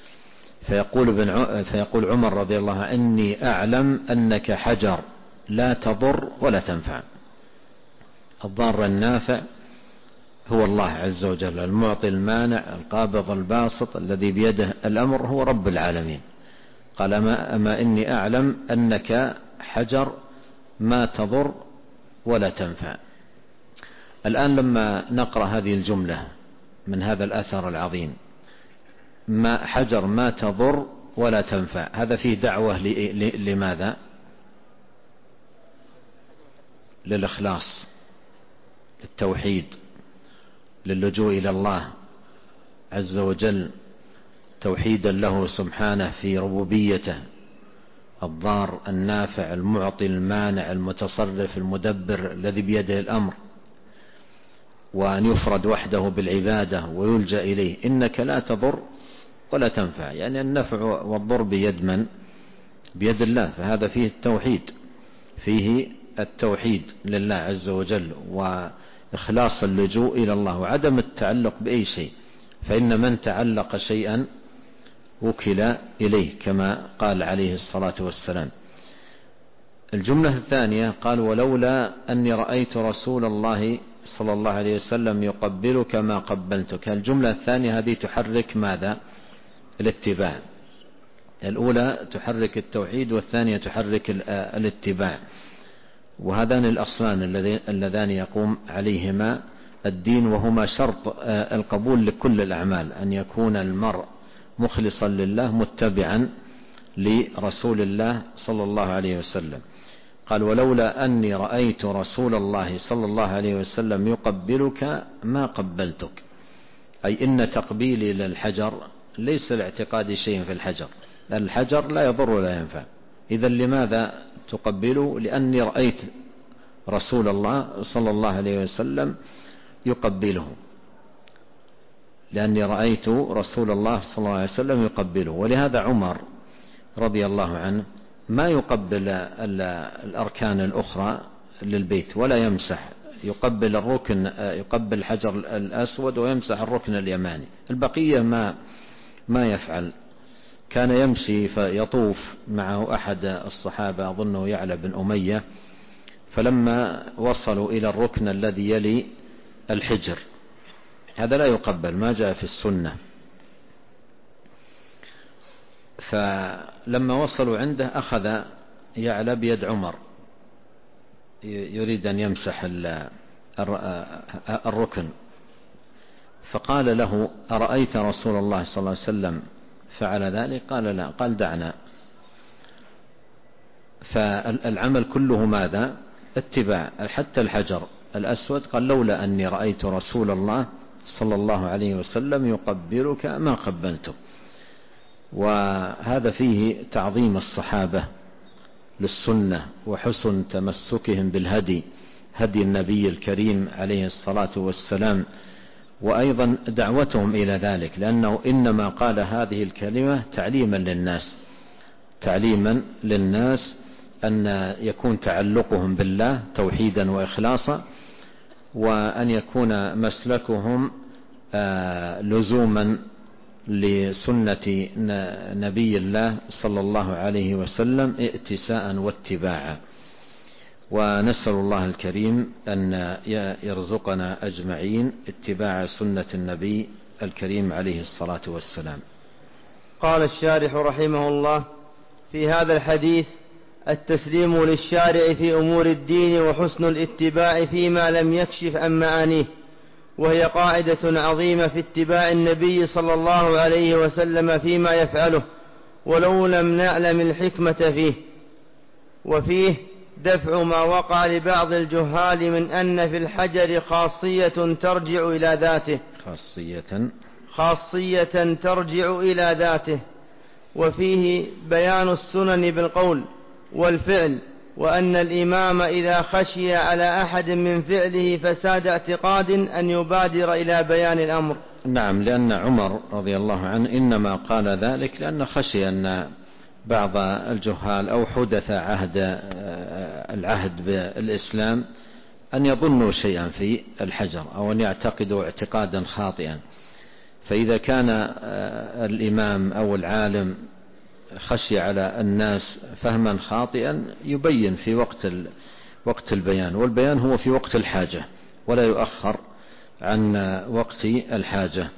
فيقول عمر رضي الله عنه: إني أعلم أنك حجر لا تضر ولا تنفع. الضار النافع هو الله عز وجل، المعطي المانع القابض الباسط الذي بيده الأمر، هو رب العالمين. قال: أما إني أعلم أنك حجر ما تضر ولا تنفع. الآن لما نقرأ هذه الجملة من هذا الأثر العظيم، ما حجر ما تضر ولا تنفع، هذا فيه دعوة لماذا؟ للإخلاص، للتوحيد، للجوء إلى الله عز وجل، توحيدا له سبحانه في ربوبيته، الضار النافع المعطي المانع المتصرف المدبر الذي بيده الأمر، وأن يفرد وحده بالعبادة ويلجأ إليه. إنك لا تضر ولا تنفع، يعني النفع والضر بيد من؟ بيد الله. فهذا فيه التوحيد، فيه التوحيد لله عز وجل، وإخلاص اللجوء إلى الله وعدم التعلق بأي شيء، فإن من تعلق شيئا وكل إليه كما قال عليه الصلاة والسلام. الجملة الثانية قال: ولولا أني رأيت رسول الله صلى الله عليه وسلم يقبلك ما قبلتك. الجملة الثانية هذه تحرك ماذا؟ الاتباع. الأولى تحرك التوحيد، والثانية تحرك الاتباع، وهذان الأصلان اللذان يقوم عليهما الدين، وهما شرط القبول لكل الأعمال، أن يكون المرء مخلصا لله متبعا لرسول الله صلى الله عليه وسلم. قال: ولولا أني رأيت رسول الله صلى الله عليه وسلم يقبلك ما قبلتك، أي إن تقبيلي للحجر ليس لاعتقاد شيء في الحجر، الحجر لا يضر ولا ينفع. إذا لماذا تقبله؟ لأني رأيت رسول الله صلى الله عليه وسلم يقبله، لأني رأيت رسول الله صلى الله عليه وسلم يقبله. ولهذا عمر رضي الله عنه ما يقبل الأركان الأخرى للبيت ولا يمسح، يقبل الركن، يقبل الحجر الأسود ويمسح الركن اليماني، البقية ما يفعل. كان يمشي فيطوف معه أحد الصحابة أظنه يعلى بن أمية، فلما وصلوا إلى الركن الذي يلي الحجر هذا لا يقبل، ما جاء في السنة، فلما وصلوا عنده أخذ يعلى بيد عمر يريد أن يمسح الركن، فقال له: أرأيت رسول الله صلى الله عليه وسلم فعل ذلك؟ قال: لا. قال: دعنا. فالعمل كله ماذا؟ اتباع. حتى الحجر الأسود قال: لولا أني رأيت رسول الله صلى الله عليه وسلم يقبلك ما قبلته. وهذا فيه تعظيم الصحابة للسنة وحسن تمسكهم بالهدي، هدي النبي الكريم عليه الصلاة والسلام، وأيضا دعوتهم إلى ذلك، لأنه إنما قال هذه الكلمة تعليما للناس أن يكون تعلقهم بالله توحيدا وإخلاصا، وأن يكون مسلكهم لزوما لسنة نبي الله صلى الله عليه وسلم ائتساء واتباعا. ونسأل الله الكريم أن يرزقنا أجمعين اتباع سنة النبي الكريم عليه الصلاة والسلام. قال الشارح رحمه الله: في هذا الحديث التسليم للشارع في أمور الدين وحسن الاتباع فيما لم يكشف عن معانيه، وهي قاعدة عظيمة في اتباع النبي صلى الله عليه وسلم فيما يفعله ولو لم نعلم الحكمة فيه. وفيه دفع ما وقع لبعض الجهال من أن في الحجر خاصية ترجع إلى ذاته، وفيه بيان السنن بالقول والفعل، وأن الإمام إذا خشي على أحد من فعله فساد اعتقاد أن يبادر إلى بيان الأمر. نعم، لأن عمر رضي الله عنه إنما قال ذلك لأن خشي أن بعض الجهال أو حدث العهد بالإسلام أن يظنوا شيئا في الحجر أو أن يعتقدوا اعتقادا خاطئا. فإذا كان الإمام أو العالم خشي على الناس فهما خاطئا يبين في وقت البيان، والبيان هو في وقت الحاجة ولا يؤخر عن وقت الحاجة.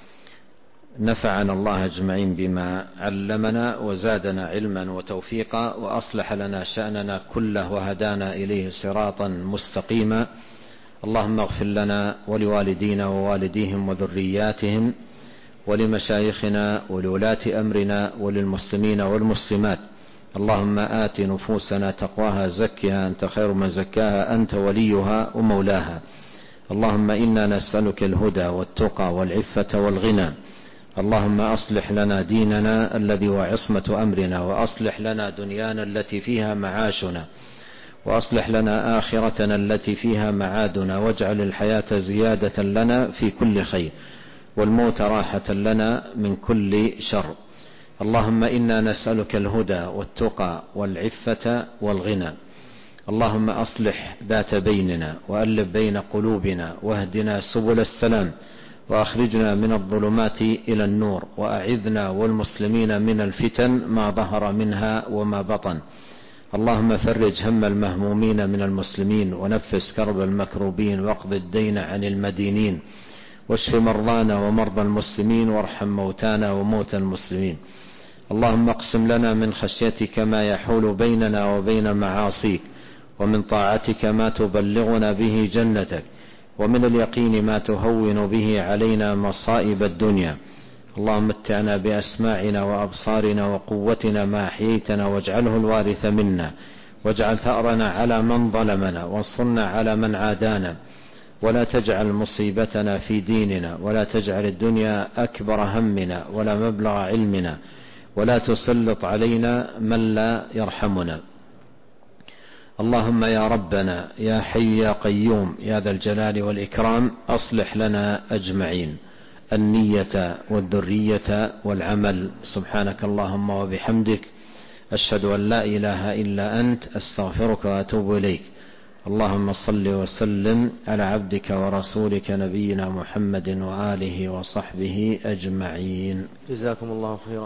نفعنا الله أجمعين بما علمنا وزادنا علما وتوفيقا وأصلح لنا شأننا كله وهدانا إليه صراطا مستقيما. اللهم اغفر لنا ولوالدينا ووالديهم وذرياتهم ولمشايخنا ولولاة أمرنا وللمسلمين والمسلمات. اللهم آت نفوسنا تقواها زكها أنت خير من زكاها أنت وليها ومولاها. اللهم إنا نسألك الهدى والتقى والعفة والغنى. اللهم أصلح لنا ديننا الذي هو عصمة أمرنا، وأصلح لنا دنيانا التي فيها معاشنا، وأصلح لنا آخرتنا التي فيها معادنا، واجعل الحياة زيادة لنا في كل خير والموت راحة لنا من كل شر. اللهم إنا نسألك الهدى والتقى والعفة والغنى. اللهم أصلح ذات بيننا وألف بين قلوبنا واهدنا سبل السلام وأخرجنا من الظلمات إلى النور، وأعذنا والمسلمين من الفتن ما ظهر منها وما بطن. اللهم فرج هم المهمومين من المسلمين ونفس كرب المكروبين واقض الدين عن المدينين واشف مرضانا ومرضى المسلمين وارحم موتانا وموتى المسلمين. اللهم اقسم لنا من خشيتك ما يحول بيننا وبين معاصيك، ومن طاعتك ما تبلغنا به جنتك، ومن اليقين ما تهون به علينا مصائب الدنيا. اللهم متعنا بأسماعنا وأبصارنا وقوتنا ما أحييتنا، واجعله الوارث منا، واجعل ثأرنا على من ظلمنا، وانصرنا على من عادانا، ولا تجعل مصيبتنا في ديننا، ولا تجعل الدنيا أكبر همنا ولا مبلغ علمنا، ولا تسلط علينا من لا يرحمنا. اللهم يا ربنا يا حي يا قيوم يا ذا الجلال والإكرام أصلح لنا أجمعين النية والذرية والعمل. سبحانك اللهم وبحمدك أشهد أن لا إله إلا أنت أستغفرك وأتوب إليك. اللهم صل وسلم على عبدك ورسولك نبينا محمد وآله وصحبه أجمعين. جزاكم الله خيرا.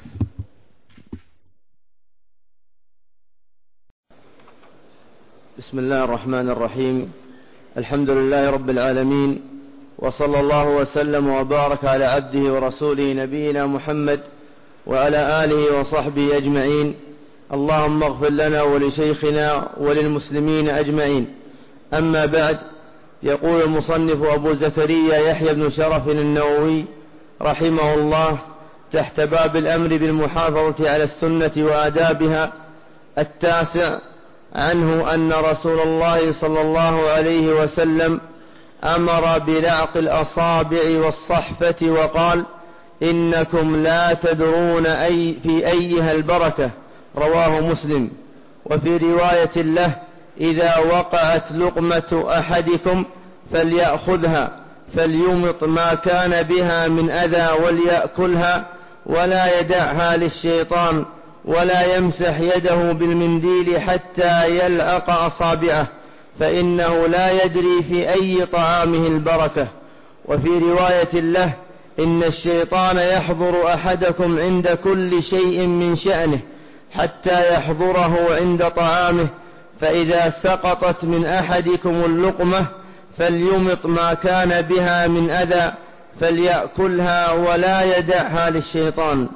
بسم الله الرحمن الرحيم. الحمد لله رب العالمين، وصلى الله وسلم وبارك على عبده ورسوله نبينا محمد وعلى آله وصحبه أجمعين. اللهم اغفر لنا ولشيخنا وللمسلمين أجمعين. أما بعد، يقول المصنف أبو زكريا يحيى بن شرف النووي رحمه الله تحت باب الأمر بالمحافظة على السنة وآدابها: 9 عنه أن رسول الله صلى الله عليه وسلم أمر بلعق الأصابع والصحفة وقال: إنكم لا تدرون في أيها البركة. رواه مسلم. وفي رواية له: إذا وقعت لقمة أحدكم فليأخذها فليمط ما كان بها من أذى وليأكلها ولا يدعها للشيطان ولا يمسح يده بالمنديل حتى يلعق أصابعه، فإنه لا يدري في أي طعامه البركة. وفي رواية له: إن الشيطان يحضر أحدكم عند كل شيء من شأنه حتى يحضره عند طعامه، فإذا سقطت من أحدكم اللقمة فليمط ما كان بها من أذى فليأكلها ولا يدعها للشيطان.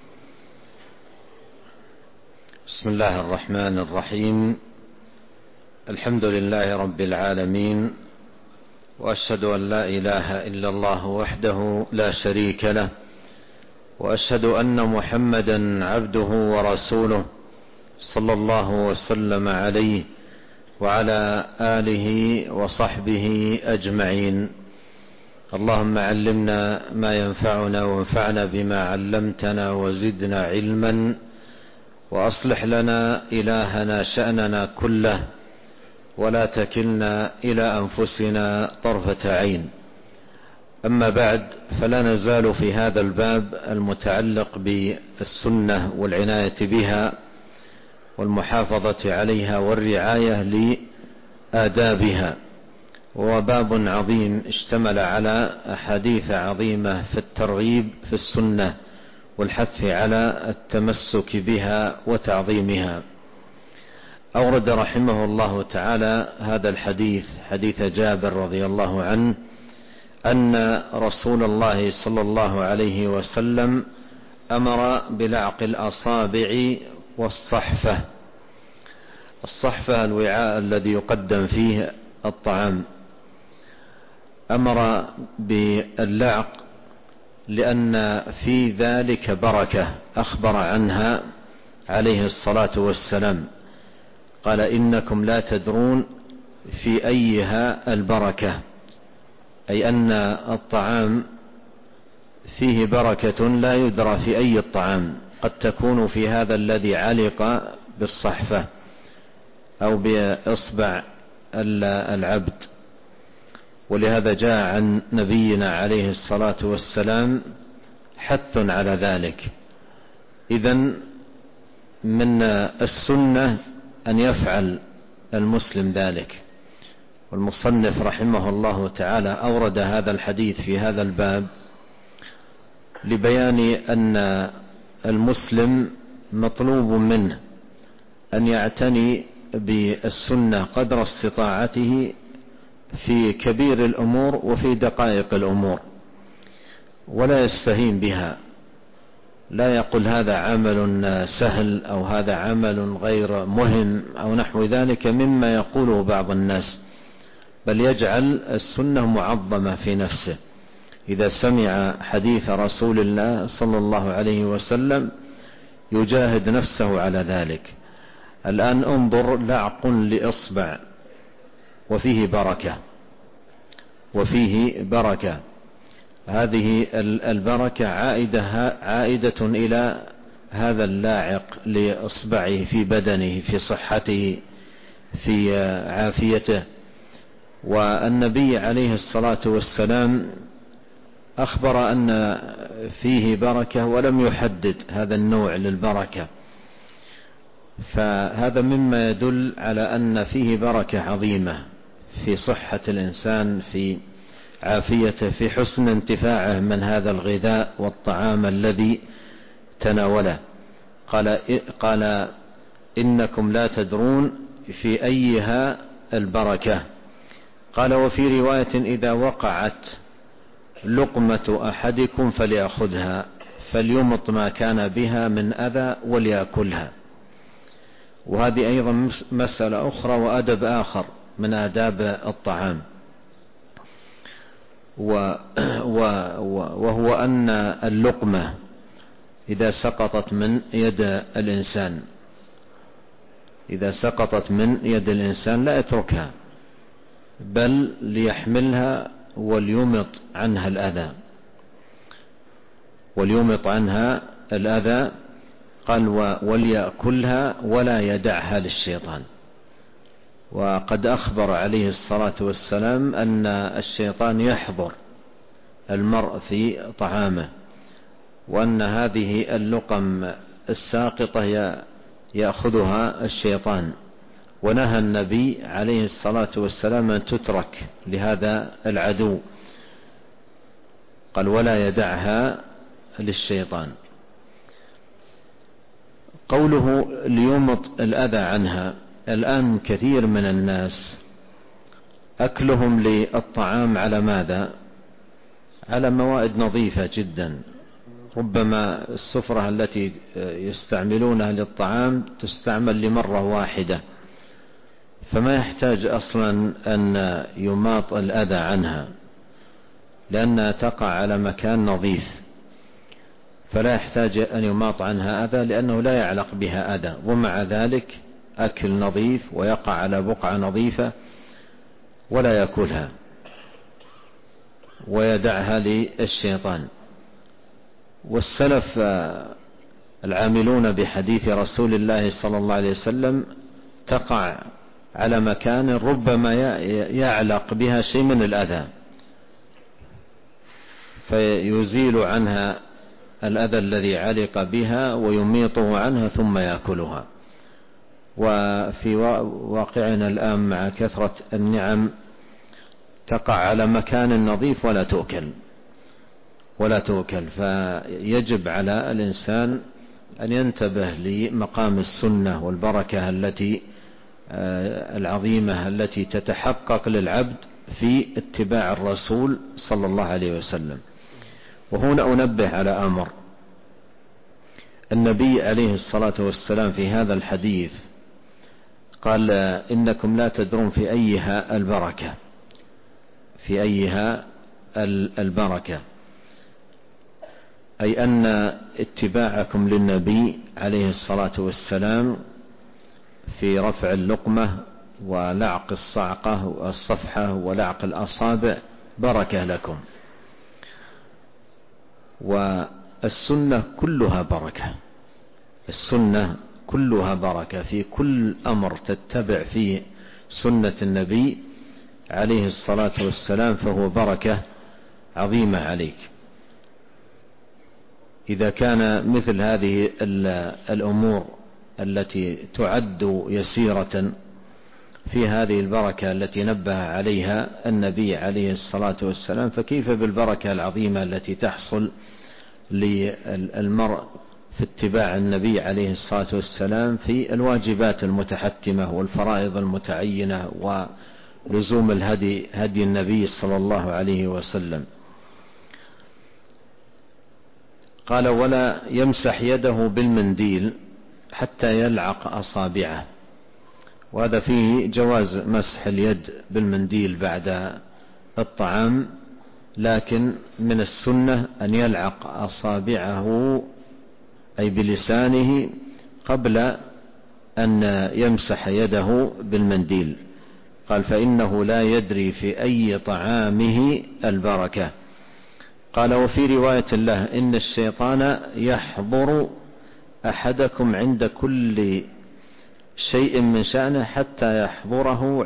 بسم الله الرحمن الرحيم. الحمد لله رب العالمين، وأشهد أن لا إله إلا الله وحده لا شريك له، وأشهد أن محمدا عبده ورسوله صلى الله وسلم عليه وعلى آله وصحبه أجمعين. اللهم علمنا ما ينفعنا وانفعنا بما علمتنا وزدنا علما، وأصلح لنا إلهنا شأننا كله، ولا تكلنا إلى أنفسنا طرفة عين. أما بعد، فلا نزال في هذا الباب المتعلق بالسنة والعناية بها والمحافظة عليها والرعاية لآدابها. وباب عظيم اشتمل على أحاديث عظيمة في الترغيب في السنة والحث على التمسك بها وتعظيمها. أورد رحمه الله تعالى هذا الحديث، حديث جابر رضي الله عنه، أن رسول الله صلى الله عليه وسلم أمر بلعق الأصابع والصحفة. الصحفة الوعاء الذي يقدم فيه الطعام. أمر باللعق لأن في ذلك بركة أخبر عنها عليه الصلاة والسلام، قال إنكم لا تدرون في أيها البركة، أي أن الطعام فيه بركة لا يدرى في أي الطعام، قد تكون في هذا الذي علق بالصحفة أو بإصبع العبد. ولهذا جاء عن نبينا عليه الصلاة والسلام حث على ذلك. إذن من السنة أن يفعل المسلم ذلك. والمصنف رحمه الله تعالى أورد هذا الحديث في هذا الباب لبيان أن المسلم مطلوب منه أن يعتني بالسنة قدر استطاعته في كبير الأمور وفي دقائق الأمور، ولا يستهين بها، لا يقول هذا عمل سهل أو هذا عمل غير مهم أو نحو ذلك مما يقوله بعض الناس، بل يجعل السنة معظمة في نفسه. إذا سمع حديث رسول الله صلى الله عليه وسلم يجاهد نفسه على ذلك. الآن انظر، لعق لإصبع وفيه بركة، وفيه بركة. هذه البركة عائدة إلى هذا اللاعق لإصبعه في بدنه، في صحته، في عافيته. والنبي عليه الصلاة والسلام أخبر أن فيه بركة ولم يحدد هذا النوع للبركة، فهذا مما يدل على أن فيه بركة عظيمة في صحة الإنسان، في عافيته، في حسن انتفاعه من هذا الغذاء والطعام الذي تناوله. قال إنكم لا تدرون في أيها البركة. قال وفي رواية إذا وقعت لقمة أحدكم فليأخذها فليمط ما كان بها من أذى وليأكلها. وهذه أيضا مسألة أخرى وأدب آخر من آداب الطعام، وهو أن اللقمة إذا سقطت من يد الإنسان، إذا سقطت من يد الإنسان لا يتركها، بل ليحملها وليمط عنها الأذى، وليمط عنها الأذى. قال وليأكلها ولا يدعها للشيطان. وقد أخبر عليه الصلاة والسلام أن الشيطان يحضر المرء في طعامه، وأن هذه اللقم الساقطة يأخذها الشيطان، ونهى النبي عليه الصلاة والسلام أن تترك لهذا العدو. قال ولا يدعها للشيطان. قوله ليمط الأذى عنها، الآن كثير من الناس أكلهم للطعام على ماذا؟ على موائد نظيفة جدا، ربما السفرة التي يستعملونها للطعام تستعمل لمرة واحدة، فما يحتاج أصلا أن يماط الأذى عنها لأنها تقع على مكان نظيف، فلا يحتاج أن يماط عنها أذى لأنه لا يعلق بها أذى. ومع ذلك أكل نظيف ويقع على بقعة نظيفة ولا يأكلها ويدعها للشيطان. والسلف العاملون بحديث رسول الله صلى الله عليه وسلم تقع على مكان ربما يعلق بها شيء من الأذى، فيزيل عنها الأذى الذي علق بها ويميطه عنها ثم يأكلها. وفي واقعنا الآن مع كثرة النعم تقع على مكان نظيف ولا تؤكل. فيجب على الإنسان أن ينتبه لمقام السنة والبركة العظيمة التي تتحقق للعبد في اتباع الرسول صلى الله عليه وسلم. وهنا أنبه على أمر. النبي عليه الصلاة والسلام في هذا الحديث قال: إنكم لا تدرون في أيها البركة، أي أن اتباعكم للنبي عليه الصلاة والسلام في رفع اللقمة ولعق الصعقة والصفحة ولعق الأصابع بركة لكم. والسنة كلها بركة، في كل أمر تتبع فيه سنة النبي عليه الصلاة والسلام فهو بركة عظيمة عليك. إذا كان مثل هذه الأمور التي تعد يسيرة في هذه البركة التي نبه عليها النبي عليه الصلاة والسلام، فكيف بالبركة العظيمة التي تحصل للمرء في اتباع النبي عليه الصلاة والسلام في الواجبات المتحتمة والفرائض المتعينة ولزوم هدي النبي صلى الله عليه وسلم. قال: ولا يمسح يده بالمنديل حتى يلعق أصابعه. وهذا فيه جواز مسح اليد بالمنديل بعد الطعام، لكن من السنة أن يلعق أصابعه أي بلسانه قبل أن يمسح يده بالمنديل. قال: فإنه لا يدري في أي طعامه البركة. قال: وفي رواية له: إن الشيطان يحضر أحدكم عند كل شيء من شأنه حتى يحضره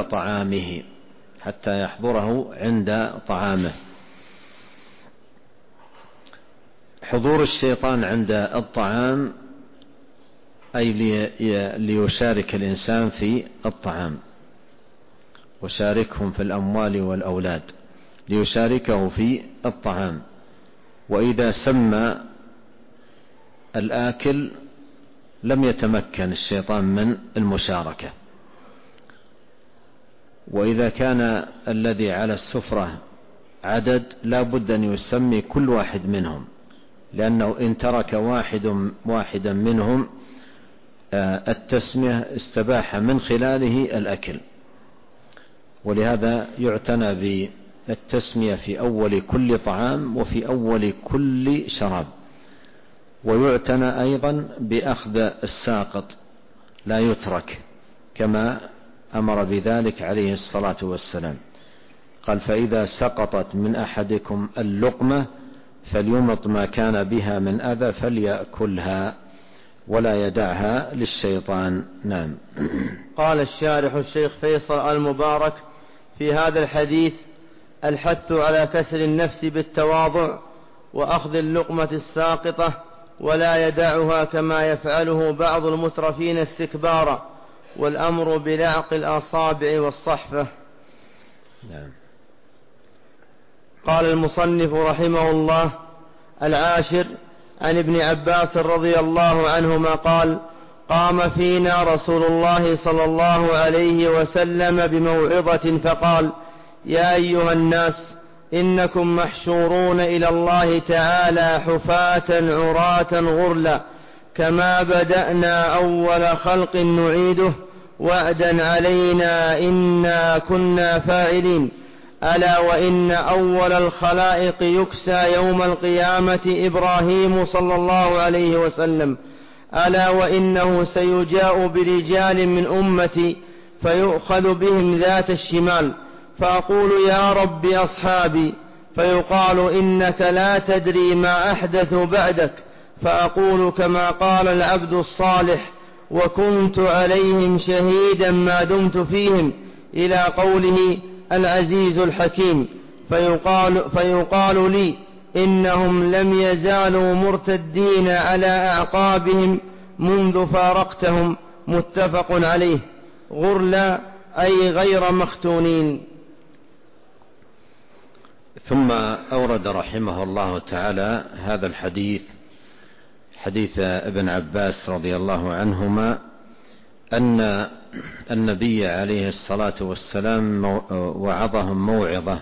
عند طعامه. حضور الشيطان عند الطعام أي ليشارك الإنسان في الطعام، وشاركهم في الأموال والأولاد، ليشاركه في الطعام. وإذا سمى الآكل لم يتمكن الشيطان من المشاركة. وإذا كان الذي على السفرة عدد لا بد أن يسمي كل واحد منهم، لأنه إن ترك واحدا منهم التسمية استباح من خلاله الأكل. ولهذا يعتنى بالتسمية في أول كل طعام وفي أول كل شراب. ويعتنى أيضا بأخذ الساقط لا يترك، كما أمر بذلك عليه الصلاة والسلام. قال: فإذا سقطت من أحدكم اللقمة فليمط ما كان بها من أذى فليأكلها ولا يدعها للشيطان. نعم. قال الشارح الشيخ فيصل المبارك: في هذا الحديث الحث على كسر النفس بالتواضع وأخذ اللقمة الساقطة ولا يدعها كما يفعله بعض المترفين استكبارا، والأمر بلعق الأصابع والصحفة. نعم. قال المصنف رحمه الله: العاشر، عن ابن عباس رضي الله عنهما قال: قام فينا رسول الله صلى الله عليه وسلم بموعظة فقال: يا أيها الناس، إنكم محشورون إلى الله تعالى حفاة عراة غرلا، كما بدأنا أول خلق نعيده، وعدا علينا إنا كنا فاعلين. ألا وإن أول الخلائق يكسى يوم القيامة إبراهيم صلى الله عليه وسلم. ألا وإنه سيجاء برجال من أمتي فيؤخذ بهم ذات الشمال، فأقول: يا رب أصحابي، فيقال: إنك لا تدري ما أحدث بعدك، فأقول كما قال العبد الصالح: وكنت عليهم شهيدا ما دمت فيهم، إلى قوله العزيز الحكيم. فيقال لي: إنهم لم يزالوا مرتدين على أعقابهم منذ فارقتهم. متفق عليه. غرلا أي غير مختونين. ثم أورد رحمه الله تعالى هذا الحديث، حديث ابن عباس رضي الله عنهما، أن النبي عليه الصلاة والسلام وعظهم موعظة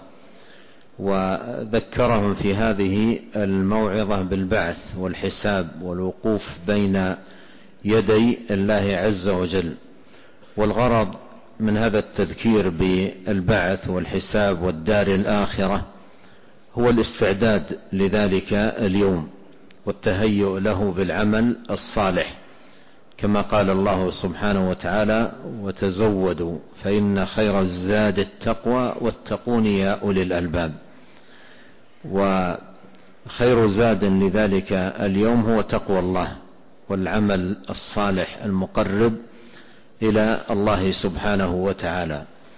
وذكرهم في هذه الموعظة بالبعث والحساب والوقوف بين يدي الله عز وجل. والغرض من هذا التذكير بالبعث والحساب والدار الآخرة هو الاستعداد لذلك اليوم والتهيؤ له بالعمل الصالح، كما قال الله سبحانه وتعالى: وتزودوا فإن خير الزاد التقوى واتقون يا أولي الألباب. وخير زاد لذلك اليوم هو تقوى الله والعمل الصالح المقرب إلى الله سبحانه وتعالى.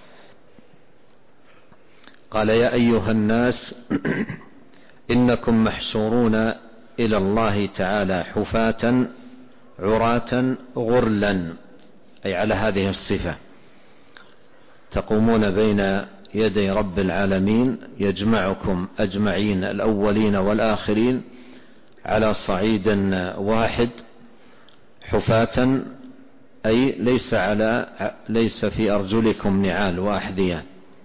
قال: يا أيها الناس إنكم محشورون إلى الله تعالى حفاة عراة غرلا، أي على هذه الصفة، تقومون بين يدي رب العالمين يجمعكم أجمعين الأولين والآخرين على صعيد واحد، حفاة أي ليس في أرجلكم نعال وأحذية،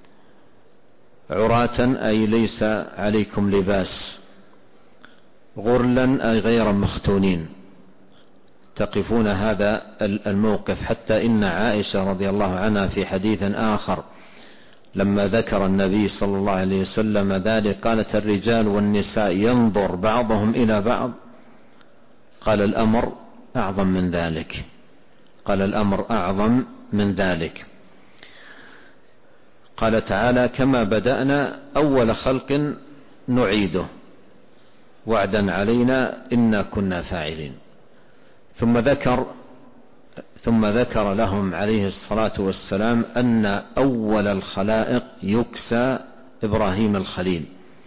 عراة أي ليس عليكم لباس، غرلا أي غير مختونين. تقفون هذا الموقف، حتى إن عائشة رضي الله عنها في حديث آخر لما ذكر النبي صلى الله عليه وسلم ذلك قالت: الرجال والنساء ينظر بعضهم إلى بعض. قال: الأمر أعظم من ذلك، قال: الأمر أعظم من ذلك. قال تعالى: كما بدأنا أول خلق نعيده وعدا علينا إنا كنا فاعلين. ثم ذكر لهم عليه الصلاة والسلام أن أول الخلائق يكسى إبراهيم الخليل.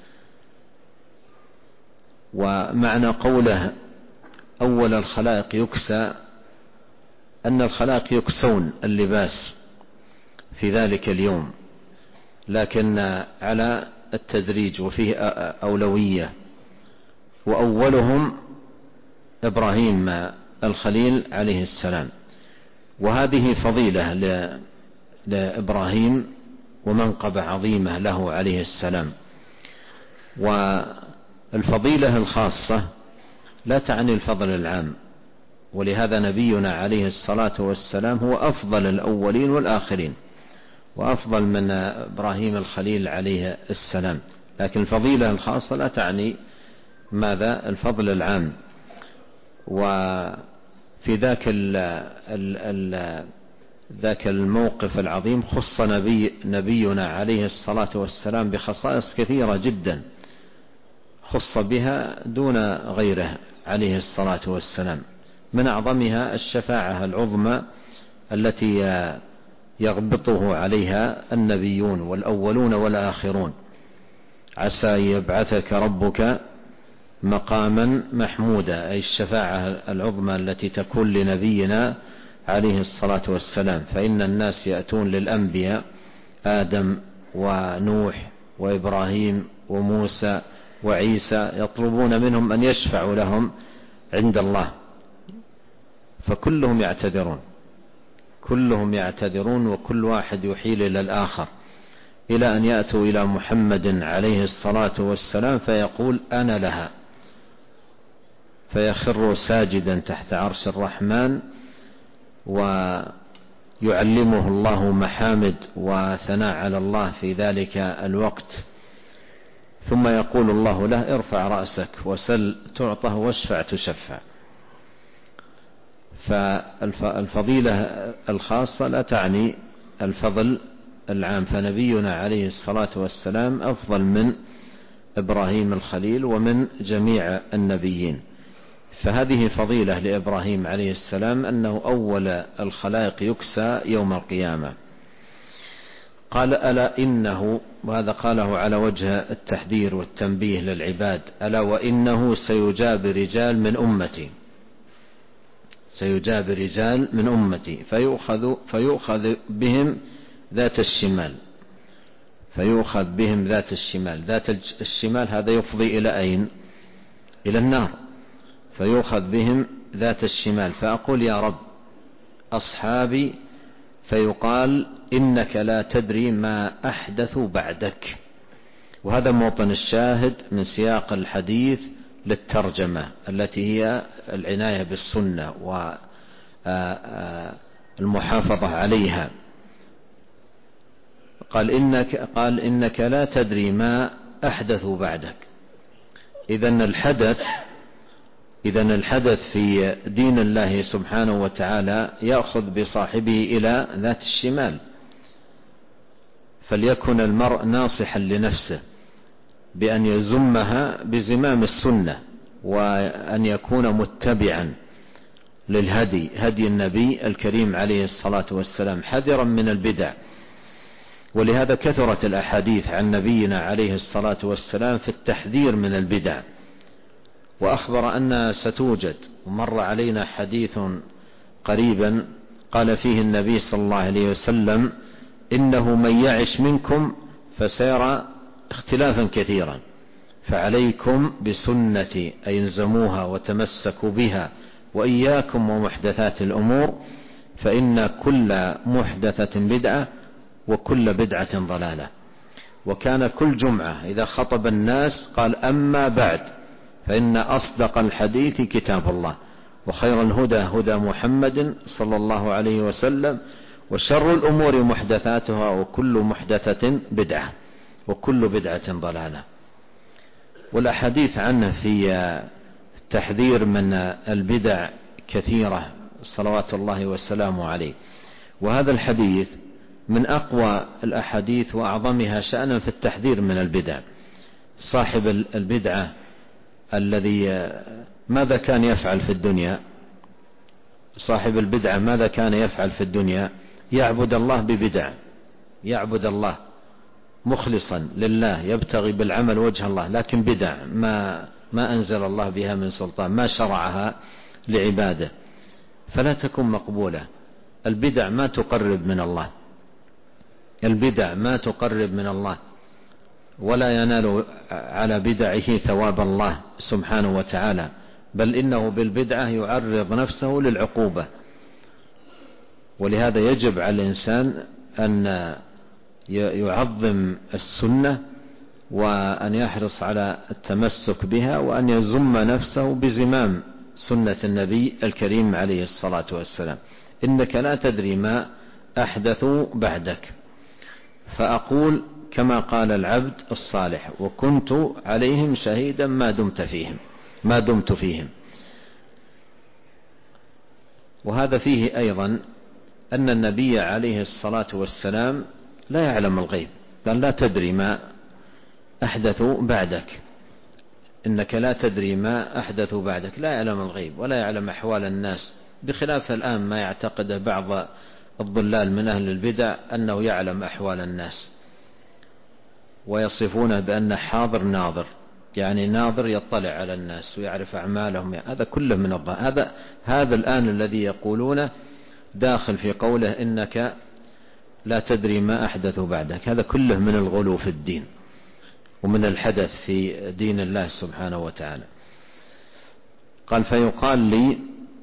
ومعنى قوله أول الخلائق يكسى أن الخلائق يكسون اللباس في ذلك اليوم، لكن على التدريج وفيه أولوية، وأولهم إبراهيم الخليل عليه السلام. وهذه فضيلة لإبراهيم ومنقبة عظيمة له عليه السلام. والفضيلة الخاصة لا تعني الفضل العام، ولهذا نبينا عليه الصلاة والسلام هو أفضل الأولين والآخرين وأفضل من إبراهيم الخليل عليه السلام. لكن الفضيلة الخاصة لا تعني ماذا؟ الفضل العام. وفي ذاك الموقف العظيم خص نبينا عليه الصلاة والسلام بخصائص كثيرة جدا، خص بها دون غيره عليه الصلاة والسلام، من أعظمها الشفاعة العظمى التي يغبطه عليها النبيون والأولون والآخرون: عسى يبعثك ربك مقاما محمودا، أي الشفاعة العظمى التي تكون لنبينا عليه الصلاة والسلام. فإن الناس يأتون للأنبياء آدم ونوح وإبراهيم وموسى وعيسى يطلبون منهم أن يشفعوا لهم عند الله، فكلهم يعتذرون وكل واحد يحيل إلى الآخر، إلى أن يأتوا إلى محمد عليه الصلاة والسلام فيقول: أنا لها، فيخر ساجدا تحت عرش الرحمن، ويعلمه الله محامد وثناء على الله في ذلك الوقت، ثم يقول الله له: ارفع رأسك وسل تعطه واشفع تشفع. فالفضيلة الخاصة لا تعني الفضل العام، فنبينا عليه الصلاة والسلام أفضل من إبراهيم الخليل ومن جميع النبيين. فهذه فضيلة لإبراهيم عليه السلام أنه أول الخلائق يكسى يوم القيامة. قال: ألا إنه، وهذا قاله على وجه التحذير والتنبيه للعباد، ألا وإنه سيجاب رجال من أمتي فيؤخذ بهم ذات الشمال فيؤخذ بهم ذات الشمال. ذات الشمال هذا يفضي إلى أين؟ إلى النار. فيؤخذ بهم ذات الشمال، فأقول يا رب أصحابي، فيقال إنك لا تدري ما أحدثوا بعدك. وهذا موطن الشاهد من سياق الحديث للترجمة التي هي العناية بالسنة والمحافظة عليها. قال إنك لا تدري ما أحدثوا بعدك. إذن الحدث في دين الله سبحانه وتعالى يأخذ بصاحبه إلى ذات الشمال. فليكن المرء ناصحا لنفسه بأن يزمها بزمام السنة، وأن يكون متبعا للهدي، هدي النبي الكريم عليه الصلاة والسلام، حذرا من البدع. ولهذا كثرت الأحاديث عن نبينا عليه الصلاة والسلام في التحذير من البدع، وأخبر أنها ستوجد. ومر علينا حديث قريبا قال فيه النبي صلى الله عليه وسلم: إنه من يعش منكم فسيرى اختلافا كثيرا، فعليكم بسنتي، أي الزموها وتمسكوا بها، وإياكم ومحدثات الأمور، فإن كل محدثة بدعة وكل بدعة ضلالة. وكان كل جمعة إذا خطب الناس قال: أما بعد، فإن أصدق الحديث كتاب الله، وخير الهدى هدى محمد صلى الله عليه وسلم، وشر الأمور محدثاتها، وكل محدثة بدعة، وكل بدعة ضلالة. والأحاديث عنه في التحذير من البدع كثيرة صلوات الله وسلامه عليه. وهذا الحديث من أقوى الأحاديث وأعظمها شأنا في التحذير من البدع. صاحب البدعة الذي ماذا كان يفعل في الدنيا؟ صاحب البدعة ماذا كان يفعل في الدنيا؟ يعبد الله ببدع، يعبد الله مخلصا لله، يبتغي بالعمل وجه الله، لكن بدع ما أنزل الله بها من سلطان، ما شرعها لعباده، فلا تكون مقبولة. البدع ما تقرب من الله، البدع ما تقرب من الله، ولا ينال على بدعه ثواب الله سبحانه وتعالى، بل إنه بالبدعة يعرض نفسه للعقوبة. ولهذا يجب على الإنسان أن يعظم السنة، وأن يحرص على التمسك بها، وأن يزم نفسه بزمام سنة النبي الكريم عليه الصلاة والسلام. إنك لا تدري ما أحدثوا بعدك، فأقول كما قال العبد الصالح: وكنت عليهم شهيدا ما دمت فيهم. وهذا فيه أيضا أن النبي عليه الصلاة والسلام لا يعلم الغيب، قال: لا تدري ما أحدثوا بعدك. إنك لا تدري ما أحدثوا بعدك، لا يعلم الغيب ولا يعلم أحوال الناس، بخلاف الآن ما يعتقد بعض الضلال من أهل البدع أنه يعلم أحوال الناس، ويصفونه بأنه حاضر ناظر، يعني ناظر يطلع على الناس ويعرف أعمالهم. هذا كله من الله. هذا الآن الذي يقولونه داخل في قوله: إنك لا تدري ما أحدثوا بعدك. هذا كله من الغلو في الدين ومن الحدث في دين الله سبحانه وتعالى. قال: فيقال لي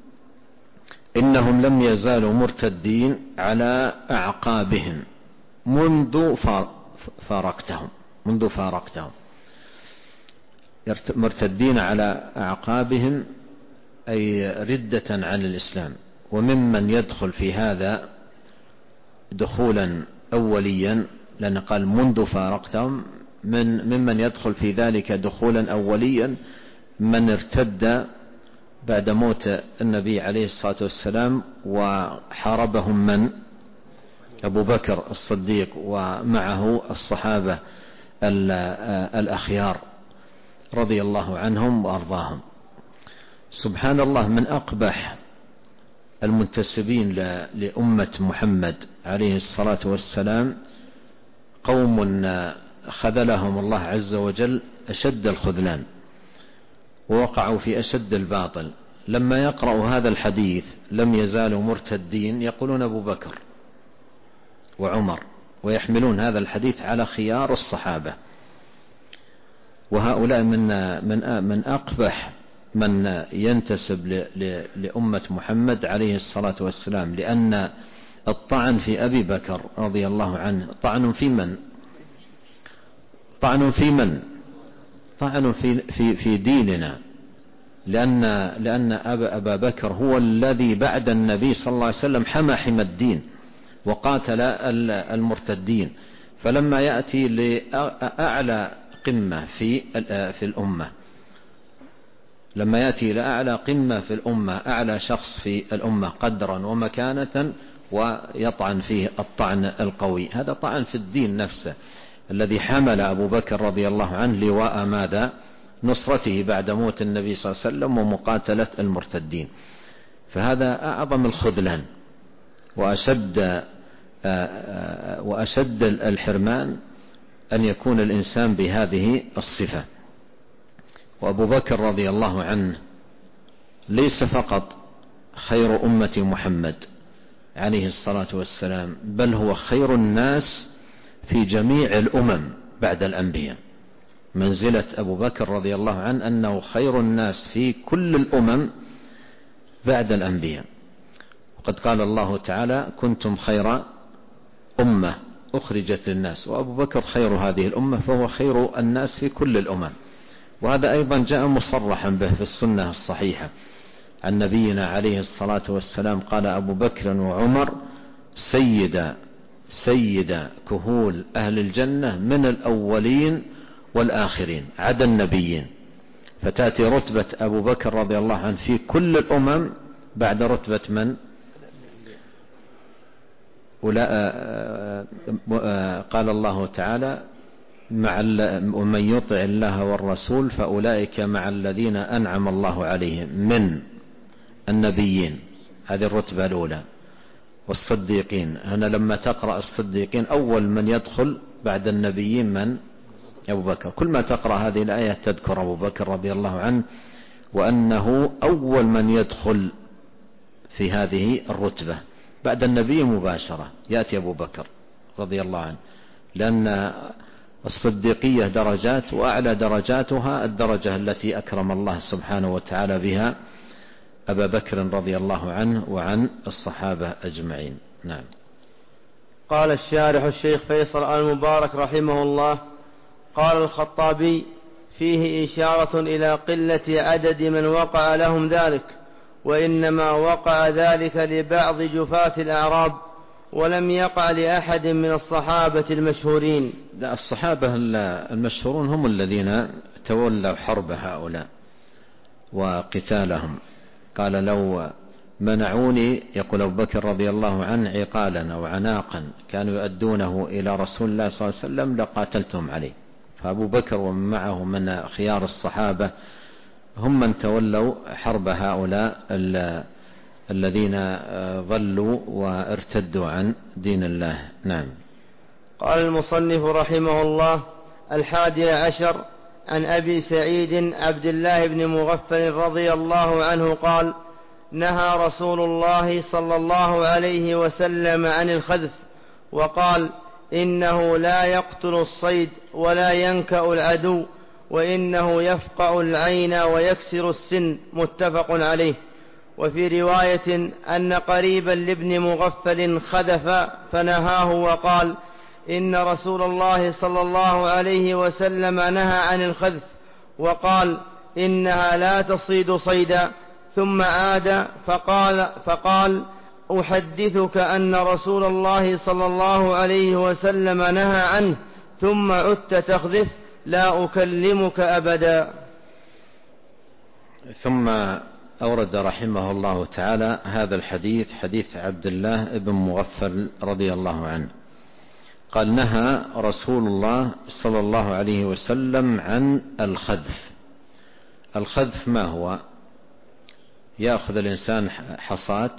إنهم لم يزالوا مرتدين على أعقابهم منذ فارقتهم، مرتدين على أعقابهم أي ردة عن الإسلام. وممن يدخل في هذا دخولا أوليا، لأن قال منذ فارقتهم، ممن يدخل في ذلك دخولا أوليا من ارتد بعد موت النبي عليه الصلاة والسلام، وحاربهم من؟ أبو بكر الصديق، ومعه الصحابة الأخيار رضي الله عنهم وأرضاهم. سبحان الله، من أقبح المنتسبين لأمة محمد عليه الصلاة والسلام قوم خذلهم الله عز وجل أشد الخذلان، ووقعوا في أشد الباطل. لما يقرأوا هذا الحديث لم يزالوا مرتدين، يقولون أبو بكر وعمر ويحملون هذا الحديث على خيار الصحابة، وهؤلاء من أقبح من ينتسب لأمة محمد عليه الصلاة والسلام، لأن الطعن في أبي بكر رضي الله عنه طعن في من؟ طعن في ديننا، لأن أبا بكر هو الذي بعد النبي صلى الله عليه وسلم حمى الدين وقاتل المرتدين. فلما يأتي لأعلى قمة في الأمة، لما يأتي إلى أعلى قمة في الأمة، أعلى شخص في الأمة قدرا ومكانة، ويطعن فيه الطعن القوي، هذا طعن في الدين نفسه الذي حمل أبو بكر رضي الله عنه لواء ماذا؟ نصرته بعد موت النبي صلى الله عليه وسلم ومقاتلة المرتدين. فهذا أعظم الخذلان وأشد الحرمان أن يكون الإنسان بهذه الصفة. وأبو بكر رضي الله عنه ليس فقط خير أمة محمد عليه الصلاة والسلام، بل هو خير الناس في جميع الأمم بعد الأنبياء. منزلة أبو بكر رضي الله عنه أنه خير الناس في كل الأمم بعد الأنبياء. وقد قال الله تعالى: كنتم خير أمة أخرجت للناس، وأبو بكر خير هذه الأمة، فهو خير الناس في كل الأمم. وهذا أيضا جاء مصرحا به في السنة الصحيحة عن نبينا عليه الصلاة والسلام، قال: أبو بكر وعمر سيد كهول أهل الجنة من الأولين والآخرين عدا النبيين. فتأتي رتبة أبو بكر رضي الله عنه في كل الأمم بعد رتبة من؟ قال الله تعالى: ومن يطع الله والرسول فأولئك مع الذين أنعم الله عليهم من النبيين، هذه الرتبة الأولى، والصديقين. هنا لما تقرأ الصديقين أول من يدخل بعد النبيين من؟ أبو بكر. كل ما تقرأ هذه الآية تذكر أبو بكر رضي الله عنه، وأنه أول من يدخل في هذه الرتبة بعد النبي مباشرة، يأتي أبو بكر رضي الله عنه، لأن الصديقية درجات، وأعلى درجاتها الدرجة التي أكرم الله سبحانه وتعالى بها أبا بكر رضي الله عنه وعن الصحابة أجمعين. نعم. قال الشارح الشيخ فيصل المبارك رحمه الله: قال الخطابي: فيه إشارة إلى قلة عدد من وقع لهم ذلك، وإنما وقع ذلك لبعض جفاة الأعراب، ولم يقع لأحد من الصحابة المشهورين. لا، الصحابة المشهورون هم الذين تولوا حرب هؤلاء وقتالهم. قال: لو منعوني، يقول أبو بكر رضي الله عنه، عقالا أو عناقا كانوا يؤدونه إلى رسول الله صلى الله عليه وسلم لقاتلتهم عليه. فأبو بكر ومن معه من خيار الصحابة هم من تولوا حرب هؤلاء الذين ضلوا وارتدوا عن دين الله. نعم. قال المصنف رحمه الله: 11 عن أبي سعيد عبد الله بن مغفل رضي الله عنه قال: نهى رسول الله صلى الله عليه وسلم عن الخذف، وقال: إنه لا يقتل الصيد ولا ينكأ العدو، وإنه يفقع العين ويكسر السن. متفق عليه. وفي رواية أن قريبا لابن مغفل خذف فنهاه وقال: إن رسول الله صلى الله عليه وسلم نهى عن الخذف، وقال: إنها لا تصيد صيدا. ثم عاد فقال: أحدثك أن رسول الله صلى الله عليه وسلم نهى عنه، ثم عدت تخذف، لا أكلمك أبدا. ثم أورد رحمه الله تعالى هذا الحديث، حديث عبد الله بن مغفل رضي الله عنه، قال: نهى رسول الله صلى الله عليه وسلم عن الخذف. الخذف ما هو؟ يأخذ الإنسان حصاة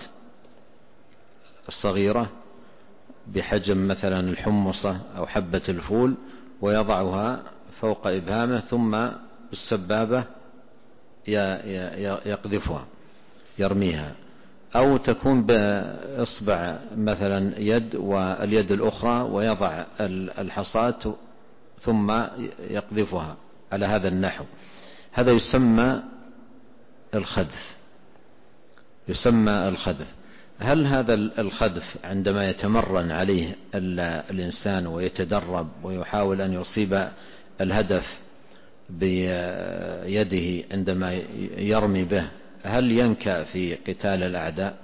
صغيرة بحجم مثلا الحمصة أو حبة الفول، ويضعها فوق إبهامه، ثم بالسبابة يقذفها، يرميها. أو تكون بإصبع مثلا يد واليد الأخرى ويضع الحصاة ثم يقذفها على هذا النحو، هذا يسمى الخذف، يسمى الخذف. هل هذا الخذف عندما يتمرن عليه الإنسان ويتدرب ويحاول أن يصيب الهدف بيده عندما يرمي به، هل ينكأ في قتال الأعداء؟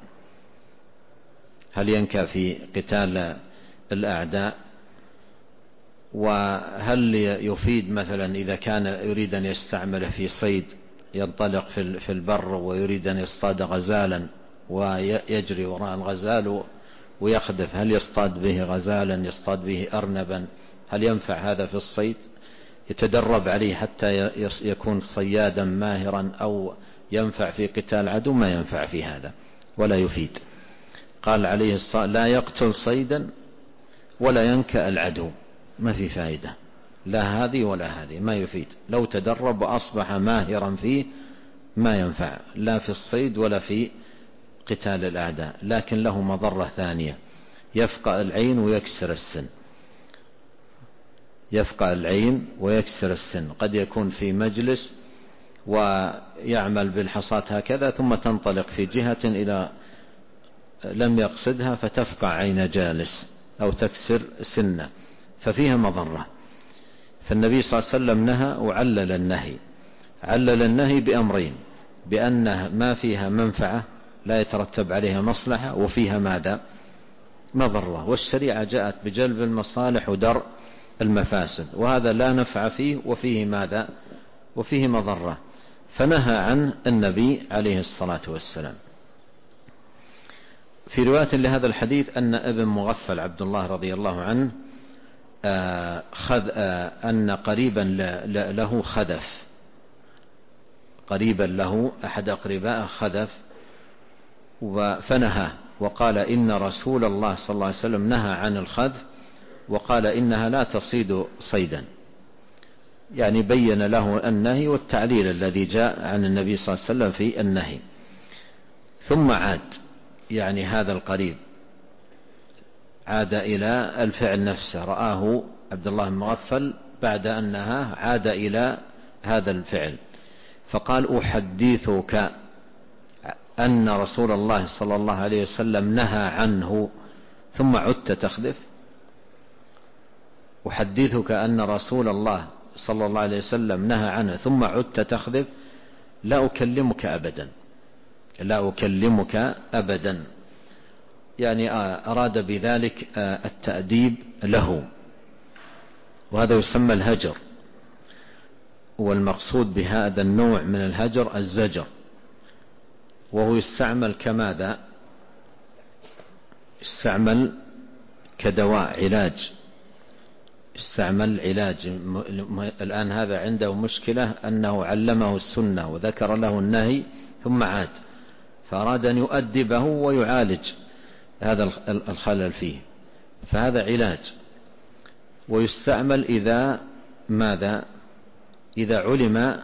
هل ينكأ في قتال الأعداء؟ وهل يفيد مثلا إذا كان يريد أن يستعمله في صيد، ينطلق في البر ويريد أن يصطاد غزالا ويجري وراء الغزال ويخذف، هل يصطاد به غزالا، يصطاد به أرنبا؟ هل ينفع هذا في الصيد؟ يتدرب عليه حتى يكون صيادا ماهرا، أو ينفع في قتال عدو؟ ما ينفع في هذا ولا يفيد. قال عليه الصلاة لا يقتل صيدا ولا ينكأ العدو، ما في فائدة، لا هذه ولا هذه، ما يفيد. لو تدرب وأصبح ماهرا فيه ما ينفع لا في الصيد ولا في قتال الأعداء، لكن له مضرة ثانية، يفقأ العين ويكسر السن، يفقأ العين ويكسر السن. قد يكون في مجلس ويعمل بالحصاة هكذا ثم تنطلق في جهة إلى لم يقصدها فتفقع عين جالس أو تكسر سنة، ففيها مضرة. فالنبي صلى الله عليه وسلم نهى وعلل النهي، علل النهي بأمرين: بأنها ما فيها منفعة لا يترتب عليها مصلحة، وفيها ماذا؟ مضرة. والشريعة جاءت بجلب المصالح ودرء المفاسد، وهذا لا نفع فيه وفيه ماذا؟ وفيه مضرة، فنهى عن النبي عليه الصلاة والسلام. في رواية لهذا الحديث أن ابن مغفل عبد الله رضي الله عنه أن قريبا له خذف، قريبا له أحد أقرباء خذف فنهى وقال إن رسول الله صلى الله عليه وسلم نهى عن الخذف، وقال إنها لا تصيد صيدا، يعني بين له النهي والتعليل الذي جاء عن النبي صلى الله عليه وسلم في النهي. ثم عاد، يعني هذا القريب عاد إلى الفعل نفسه، رآه عبد الله المغفل بعد أن نهاه عاد إلى هذا الفعل، فقال أحدثك أن رسول الله صلى الله عليه وسلم نهى عنه ثم عدت تخذف؟ أحدثك أن رسول الله صلى الله عليه وسلم نهى عنه ثم عدت تخذف؟ لا أكلمك أبدا، لا أكلمك أبدا، يعني أراد بذلك التأديب له، وهذا يسمى الهجر. والمقصود بهذا النوع من الهجر الزجر، وهو يستعمل كماذا؟ يستعمل كدواء علاج، يستعمل علاج. الآن هذا عنده مشكلة أنه علمه السنة وذكر له النهي ثم عاد، فأراد أن يؤدبه ويعالج هذا الخلل فيه، فهذا علاج. ويستعمل إذا ماذا؟ إذا علم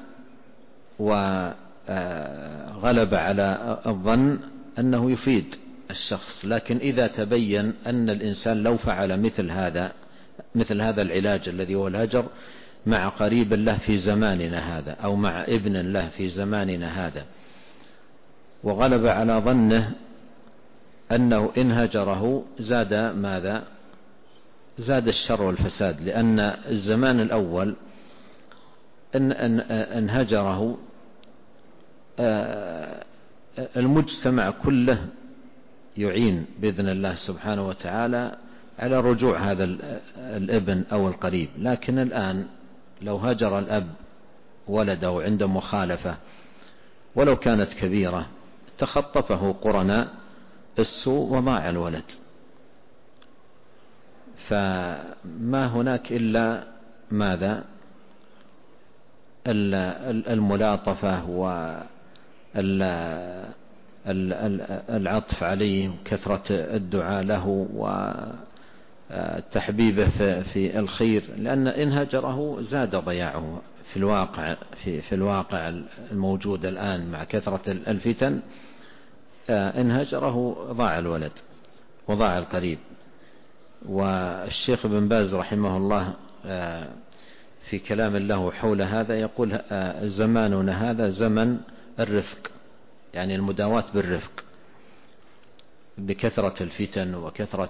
وغلب على الظن أنه يفيد الشخص، لكن إذا تبين أن الإنسان لو فعل مثل هذا العلاج الذي هو الهجر مع قريب له في زماننا هذا أو مع ابن له في زماننا هذا، وغلب على ظنه أنه إن هجره زاد ماذا؟ زاد الشر والفساد، لأن الزمان الأول إن هجره المجتمع كله يعين بإذن الله سبحانه وتعالى على رجوع هذا الابن أو القريب. لكن الآن لو هجر الأب ولده عند مخالفة ولو كانت كبيرة تخطفه قرناء السوء وضاع الولد، فما هناك إلا ماذا؟ الملاطفة والعطف عليه وكثرة الدعاء له وتحبيبه في الخير، لأن إن هجره زاد ضياعه في الواقع الموجود الآن مع كثرة الفتن. إن هجره ضاع الولد وضاع القريب. والشيخ ابن باز رحمه الله في كلام له حول هذا يقول زماننا هذا زمن الرفق، يعني المداواة بالرفق، بكثرة الفتن وكثرة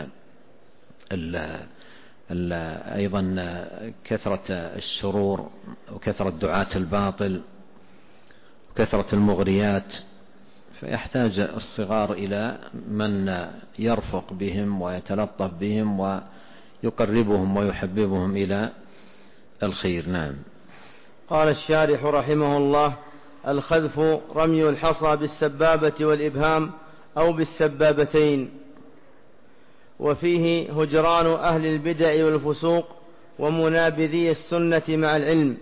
أيضا كثرة الشرور وكثرة دعاة الباطل وكثرة المغريات، فيحتاج الصغار إلى من يرفق بهم ويتلطف بهم ويقربهم ويحببهم إلى الخير. نعم. قال الشارح رحمه الله: الخذف رمي الحصى بالسبابة والإبهام أو بالسبابتين، وفيه هجران أهل البدع والفسوق ومنابذي السنة مع العلم.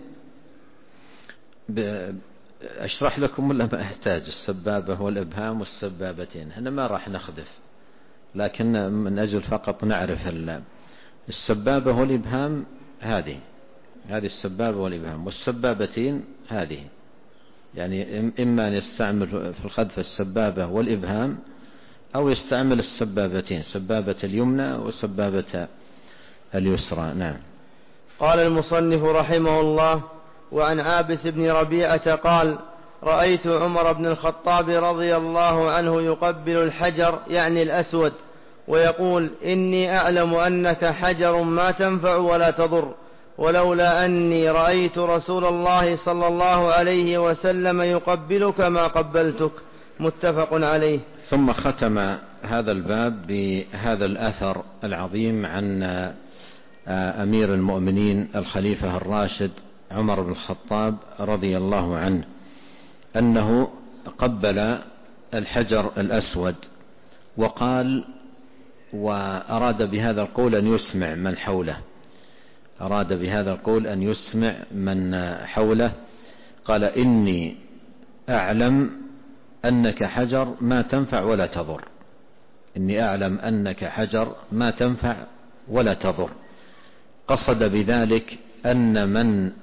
أشرح لكم ولا ما أحتاج؟ السبابة والإبهام والسبابتين هنا ما راح نخذف، لكن من أجل فقط نعرف السبابة والإبهام هذه السبابة والإبهام، والسبابتين هذه، يعني إما أن يستعمل في الخذف السبابة والإبهام أو يستعمل السبابتين، سبابة اليمنى وسبابة اليسرى. نعم. قال المصنف رحمه الله: وعن عابس بن ربيعة قال: رأيت عمر بن الخطاب رضي الله عنه يقبل الحجر، يعني الأسود، ويقول: إني أعلم أنك حجر ما تنفع ولا تضر، ولولا أني رأيت رسول الله صلى الله عليه وسلم يقبلك ما قبلتك. متفق عليه. ثم ختم هذا الباب بهذا الأثر العظيم عن أمير المؤمنين الخليفة الراشد عمر بن الخطاب رضي الله عنه أنه قبل الحجر الأسود، وقال، وأراد بهذا القول أن يسمع من حوله، أراد بهذا القول أن يسمع من حوله، قال: إني أعلم أنك حجر ما تنفع ولا تضر، إني أعلم أنك حجر ما تنفع ولا تضر. قصد بذلك أن من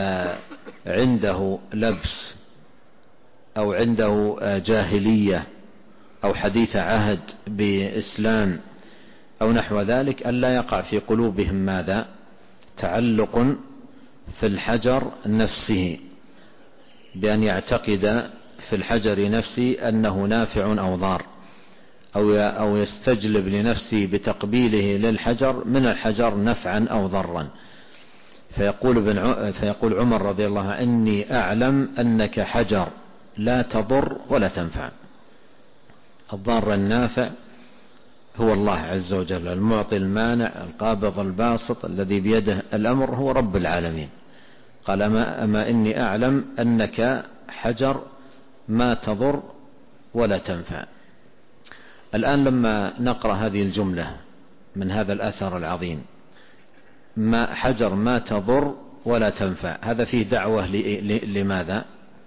عنده لبس أو عنده جاهلية أو حديث عهد بإسلام أو نحو ذلك أن لا يقع في قلوبهم ماذا؟ تعلق في الحجر نفسه، بأن يعتقد في الحجر نفسه أنه نافع أو ضار، أو يستجلب لنفسه بتقبيله للحجر من الحجر نفعا أو ضرا. فيقول عمر رضي الله عنه: إني أعلم أنك حجر لا تضر ولا تنفع. الضار النافع هو الله عز وجل، المعطي المانع القابض الباسط الذي بيده الأمر، هو رب العالمين. قال: أما إني أعلم أنك حجر ما تضر ولا تنفع. الآن لما نقرأ هذه الجملة من هذا الأثر العظيم، ما حجر ما تضر ولا تنفع، هذا فيه دعوة لماذا؟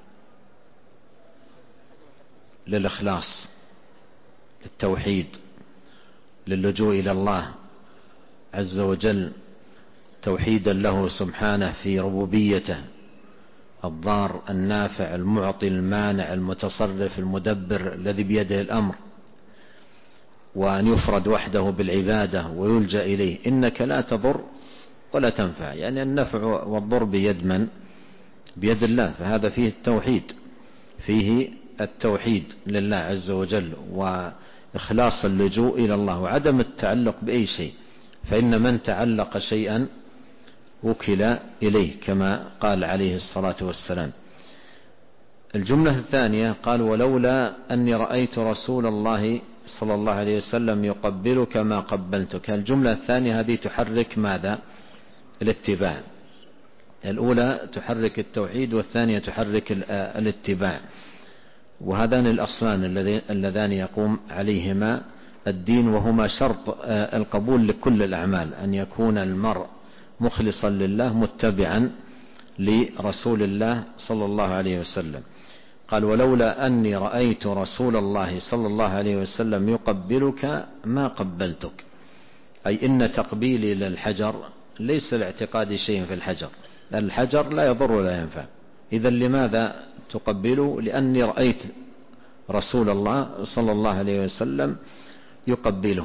للإخلاص، للتوحيد، للجوء إلى الله عز وجل، توحيدا له سبحانه في ربوبيته، الضار النافع المعطي المانع المتصرف المدبر الذي بيده الأمر، وأن يفرد وحده بالعبادة ويلجأ إليه. إنك لا تضر ولا تنفع، يعني النفع والضر بيد من؟ بيد الله. فهذا فيه التوحيد، فيه التوحيد لله عز وجل، وإخلاص اللجوء إلى الله، وعدم التعلق بأي شيء، فإن من تعلق شيئا وكل إليه كما قال عليه الصلاة والسلام. الجملة الثانية قال: ولولا أني رأيت رسول الله صلى الله عليه وسلم يقبلك ما قبلتك. الجملة الثانية هذه تحرك ماذا؟ الاتباع. الأولى تحرك التوحيد، والثانية تحرك الاتباع، وهذان الأصلان اللذان يقوم عليهما الدين، وهما شرط القبول لكل الأعمال، أن يكون المرء مخلصا لله متبعا لرسول الله صلى الله عليه وسلم. قال: ولولا أني رأيت رسول الله صلى الله عليه وسلم يقبلك ما قبلتك، أي إن تقبيلي للحجر ليس لاعتقاد شيء في الحجر، لأن الحجر لا يضر ولا ينفع. إذن لماذا تقبله؟ لأني رأيت رسول الله صلى الله عليه وسلم يقبله،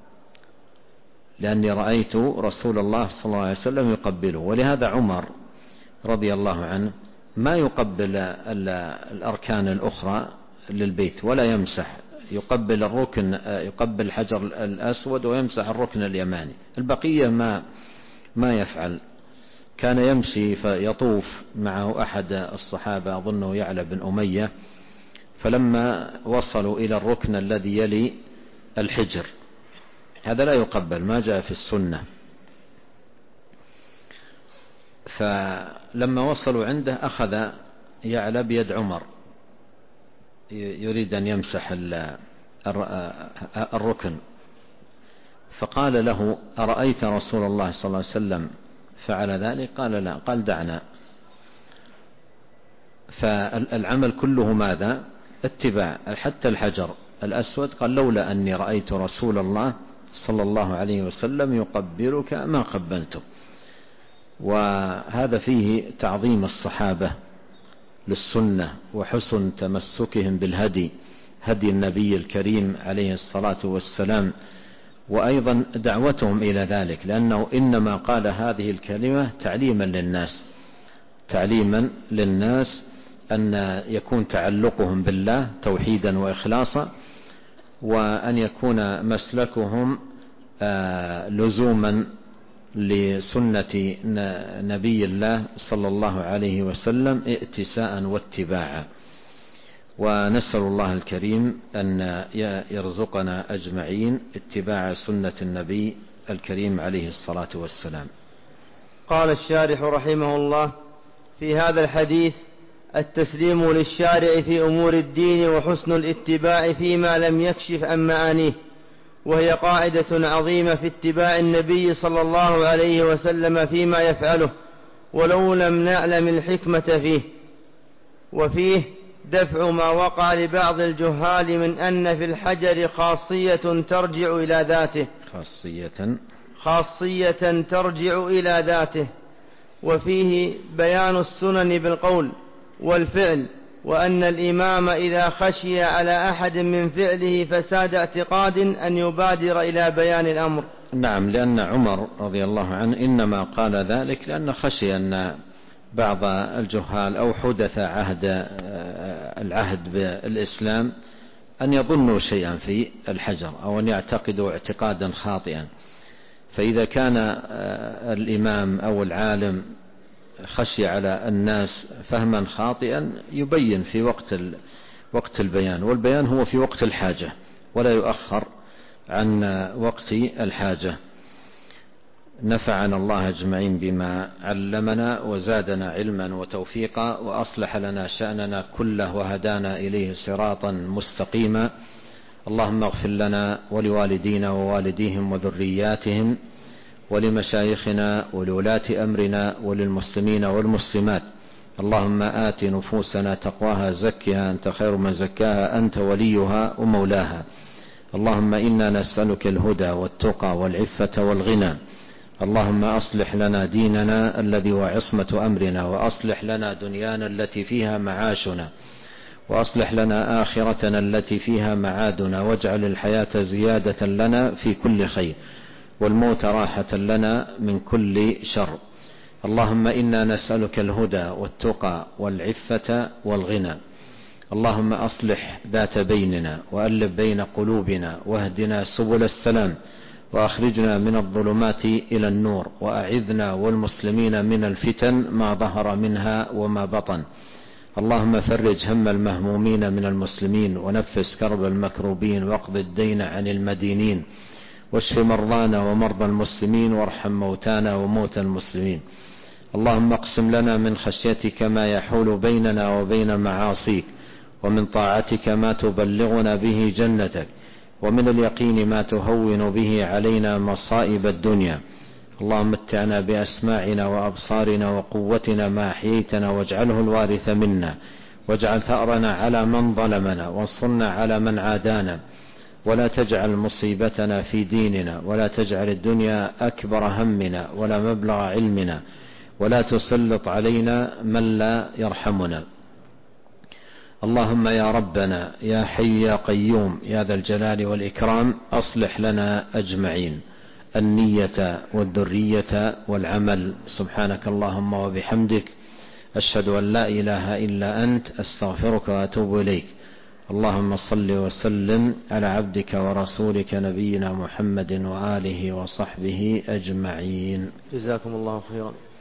لأني رأيت رسول الله صلى الله عليه وسلم يقبله. ولهذا عمر رضي الله عنه ما يقبل الأركان الأخرى للبيت ولا يمسح، يقبل الركن، يقبل الحجر الأسود ويمسح الركن اليماني، البقية ما يفعل. كان يمشي فيطوف معه أحد الصحابة أظنه يعلى بن أمية، فلما وصلوا إلى الركن الذي يلي الحجر هذا لا يقبل، ما جاء في السنة. فلما وصلوا عنده أخذ يعلى بيد عمر يريد أن يمسح الركن، فقال له: أرأيت رسول الله صلى الله عليه وسلم فعل ذلك؟ قال: لا. قال: دعنا. فالعمل كله ماذا؟ اتباع. حتى الحجر الأسود قال: لولا أني رأيت رسول الله صلى الله عليه وسلم يقبلك ما قبلته. وهذا فيه تعظيم الصحابة للسنة وحسن تمسكهم بالهدي، هدي النبي الكريم عليه الصلاة والسلام، وأيضا دعوتهم إلى ذلك، لأنه إنما قال هذه الكلمة تعليما للناس أن يكون تعلقهم بالله توحيدا وإخلاصا، وأن يكون مسلكهم لزوما لسنة نبي الله صلى الله عليه وسلم ائتساء واتباعا. ونسأل الله الكريم أن يرزقنا أجمعين اتباع سنة النبي الكريم عليه الصلاة والسلام. قال الشارح رحمه الله: في هذا الحديث التسليم للشارع في أمور الدين وحسن الاتباع فيما لم يكشف عن معانيه، وهي قاعدة عظيمة في اتباع النبي صلى الله عليه وسلم فيما يفعله ولو لم نعلم الحكمة فيه. وفيه دفع ما وقع لبعض الجهال من أن في الحجر خاصية ترجع إلى ذاته، وفيه بيان السنن بالقول والفعل، وأن الإمام إذا خشي على أحد من فعله فساد اعتقاد أن يبادر إلى بيان الأمر. نعم، لأن عمر رضي الله عنه إنما قال ذلك لأن خشي أن بعض الجهال أو حدث العهد بالإسلام أن يظنوا شيئا في الحجر أو أن يعتقدوا اعتقادا خاطئا. فإذا كان الإمام أو العالم خشي على الناس فهما خاطئا يبين في وقت البيان، والبيان هو في وقت الحاجة ولا يؤخر عن وقت الحاجة. نفعنا الله أجمعين بما علمنا وزادنا علما وتوفيقا، وأصلح لنا شأننا كله وهدانا إليه صراطا مستقيما. اللهم اغفر لنا ولوالدينا ووالديهم وذرياتهم ولمشايخنا ولولاة أمرنا وللمسلمين والمسلمات. اللهم آت نفوسنا تقواها زكها أنت خير من زكاها أنت وليها ومولاها. اللهم إنا نسألك الهدى والتقى والعفة والغنى. اللهم أصلح لنا ديننا الذي هو عصمة أمرنا، وأصلح لنا دنيانا التي فيها معاشنا، وأصلح لنا آخرتنا التي فيها معادنا، واجعل الحياة زيادة لنا في كل خير والموت راحة لنا من كل شر. اللهم إنا نسألك الهدى والتقى والعفة والغنى. اللهم أصلح ذات بيننا وألف بين قلوبنا واهدنا سبل السلام، وأخرجنا من الظلمات إلى النور، وأعذنا والمسلمين من الفتن ما ظهر منها وما بطن. اللهم فرج هم المهمومين من المسلمين، ونفس كرب المكروبين، واقض الدين عن المدينين، واشف مرضانا ومرضى المسلمين، وارحم موتانا وموتى المسلمين. اللهم اقسم لنا من خشيتك ما يحول بيننا وبين معاصيك، ومن طاعتك ما تبلغنا به جنتك، ومن اليقين ما تهون به علينا مصائب الدنيا. اللهم متعنا بأسماعنا وأبصارنا وقوتنا ما أحييتنا، واجعله الوارث منا، واجعل ثأرنا على من ظلمنا، وانصرنا على من عادانا، ولا تجعل مصيبتنا في ديننا، ولا تجعل الدنيا أكبر همنا ولا مبلغ علمنا، ولا تسلط علينا من لا يرحمنا. اللهم يا ربنا يا حي يا قيوم يا ذا الجلال والإكرام أصلح لنا أجمعين النية والذرية والعمل. سبحانك اللهم وبحمدك أشهد أن لا إله إلا أنت أستغفرك وأتوب إليك. اللهم صل وسلم على عبدك ورسولك نبينا محمد وآله وصحبه أجمعين. جزاكم الله خيرا.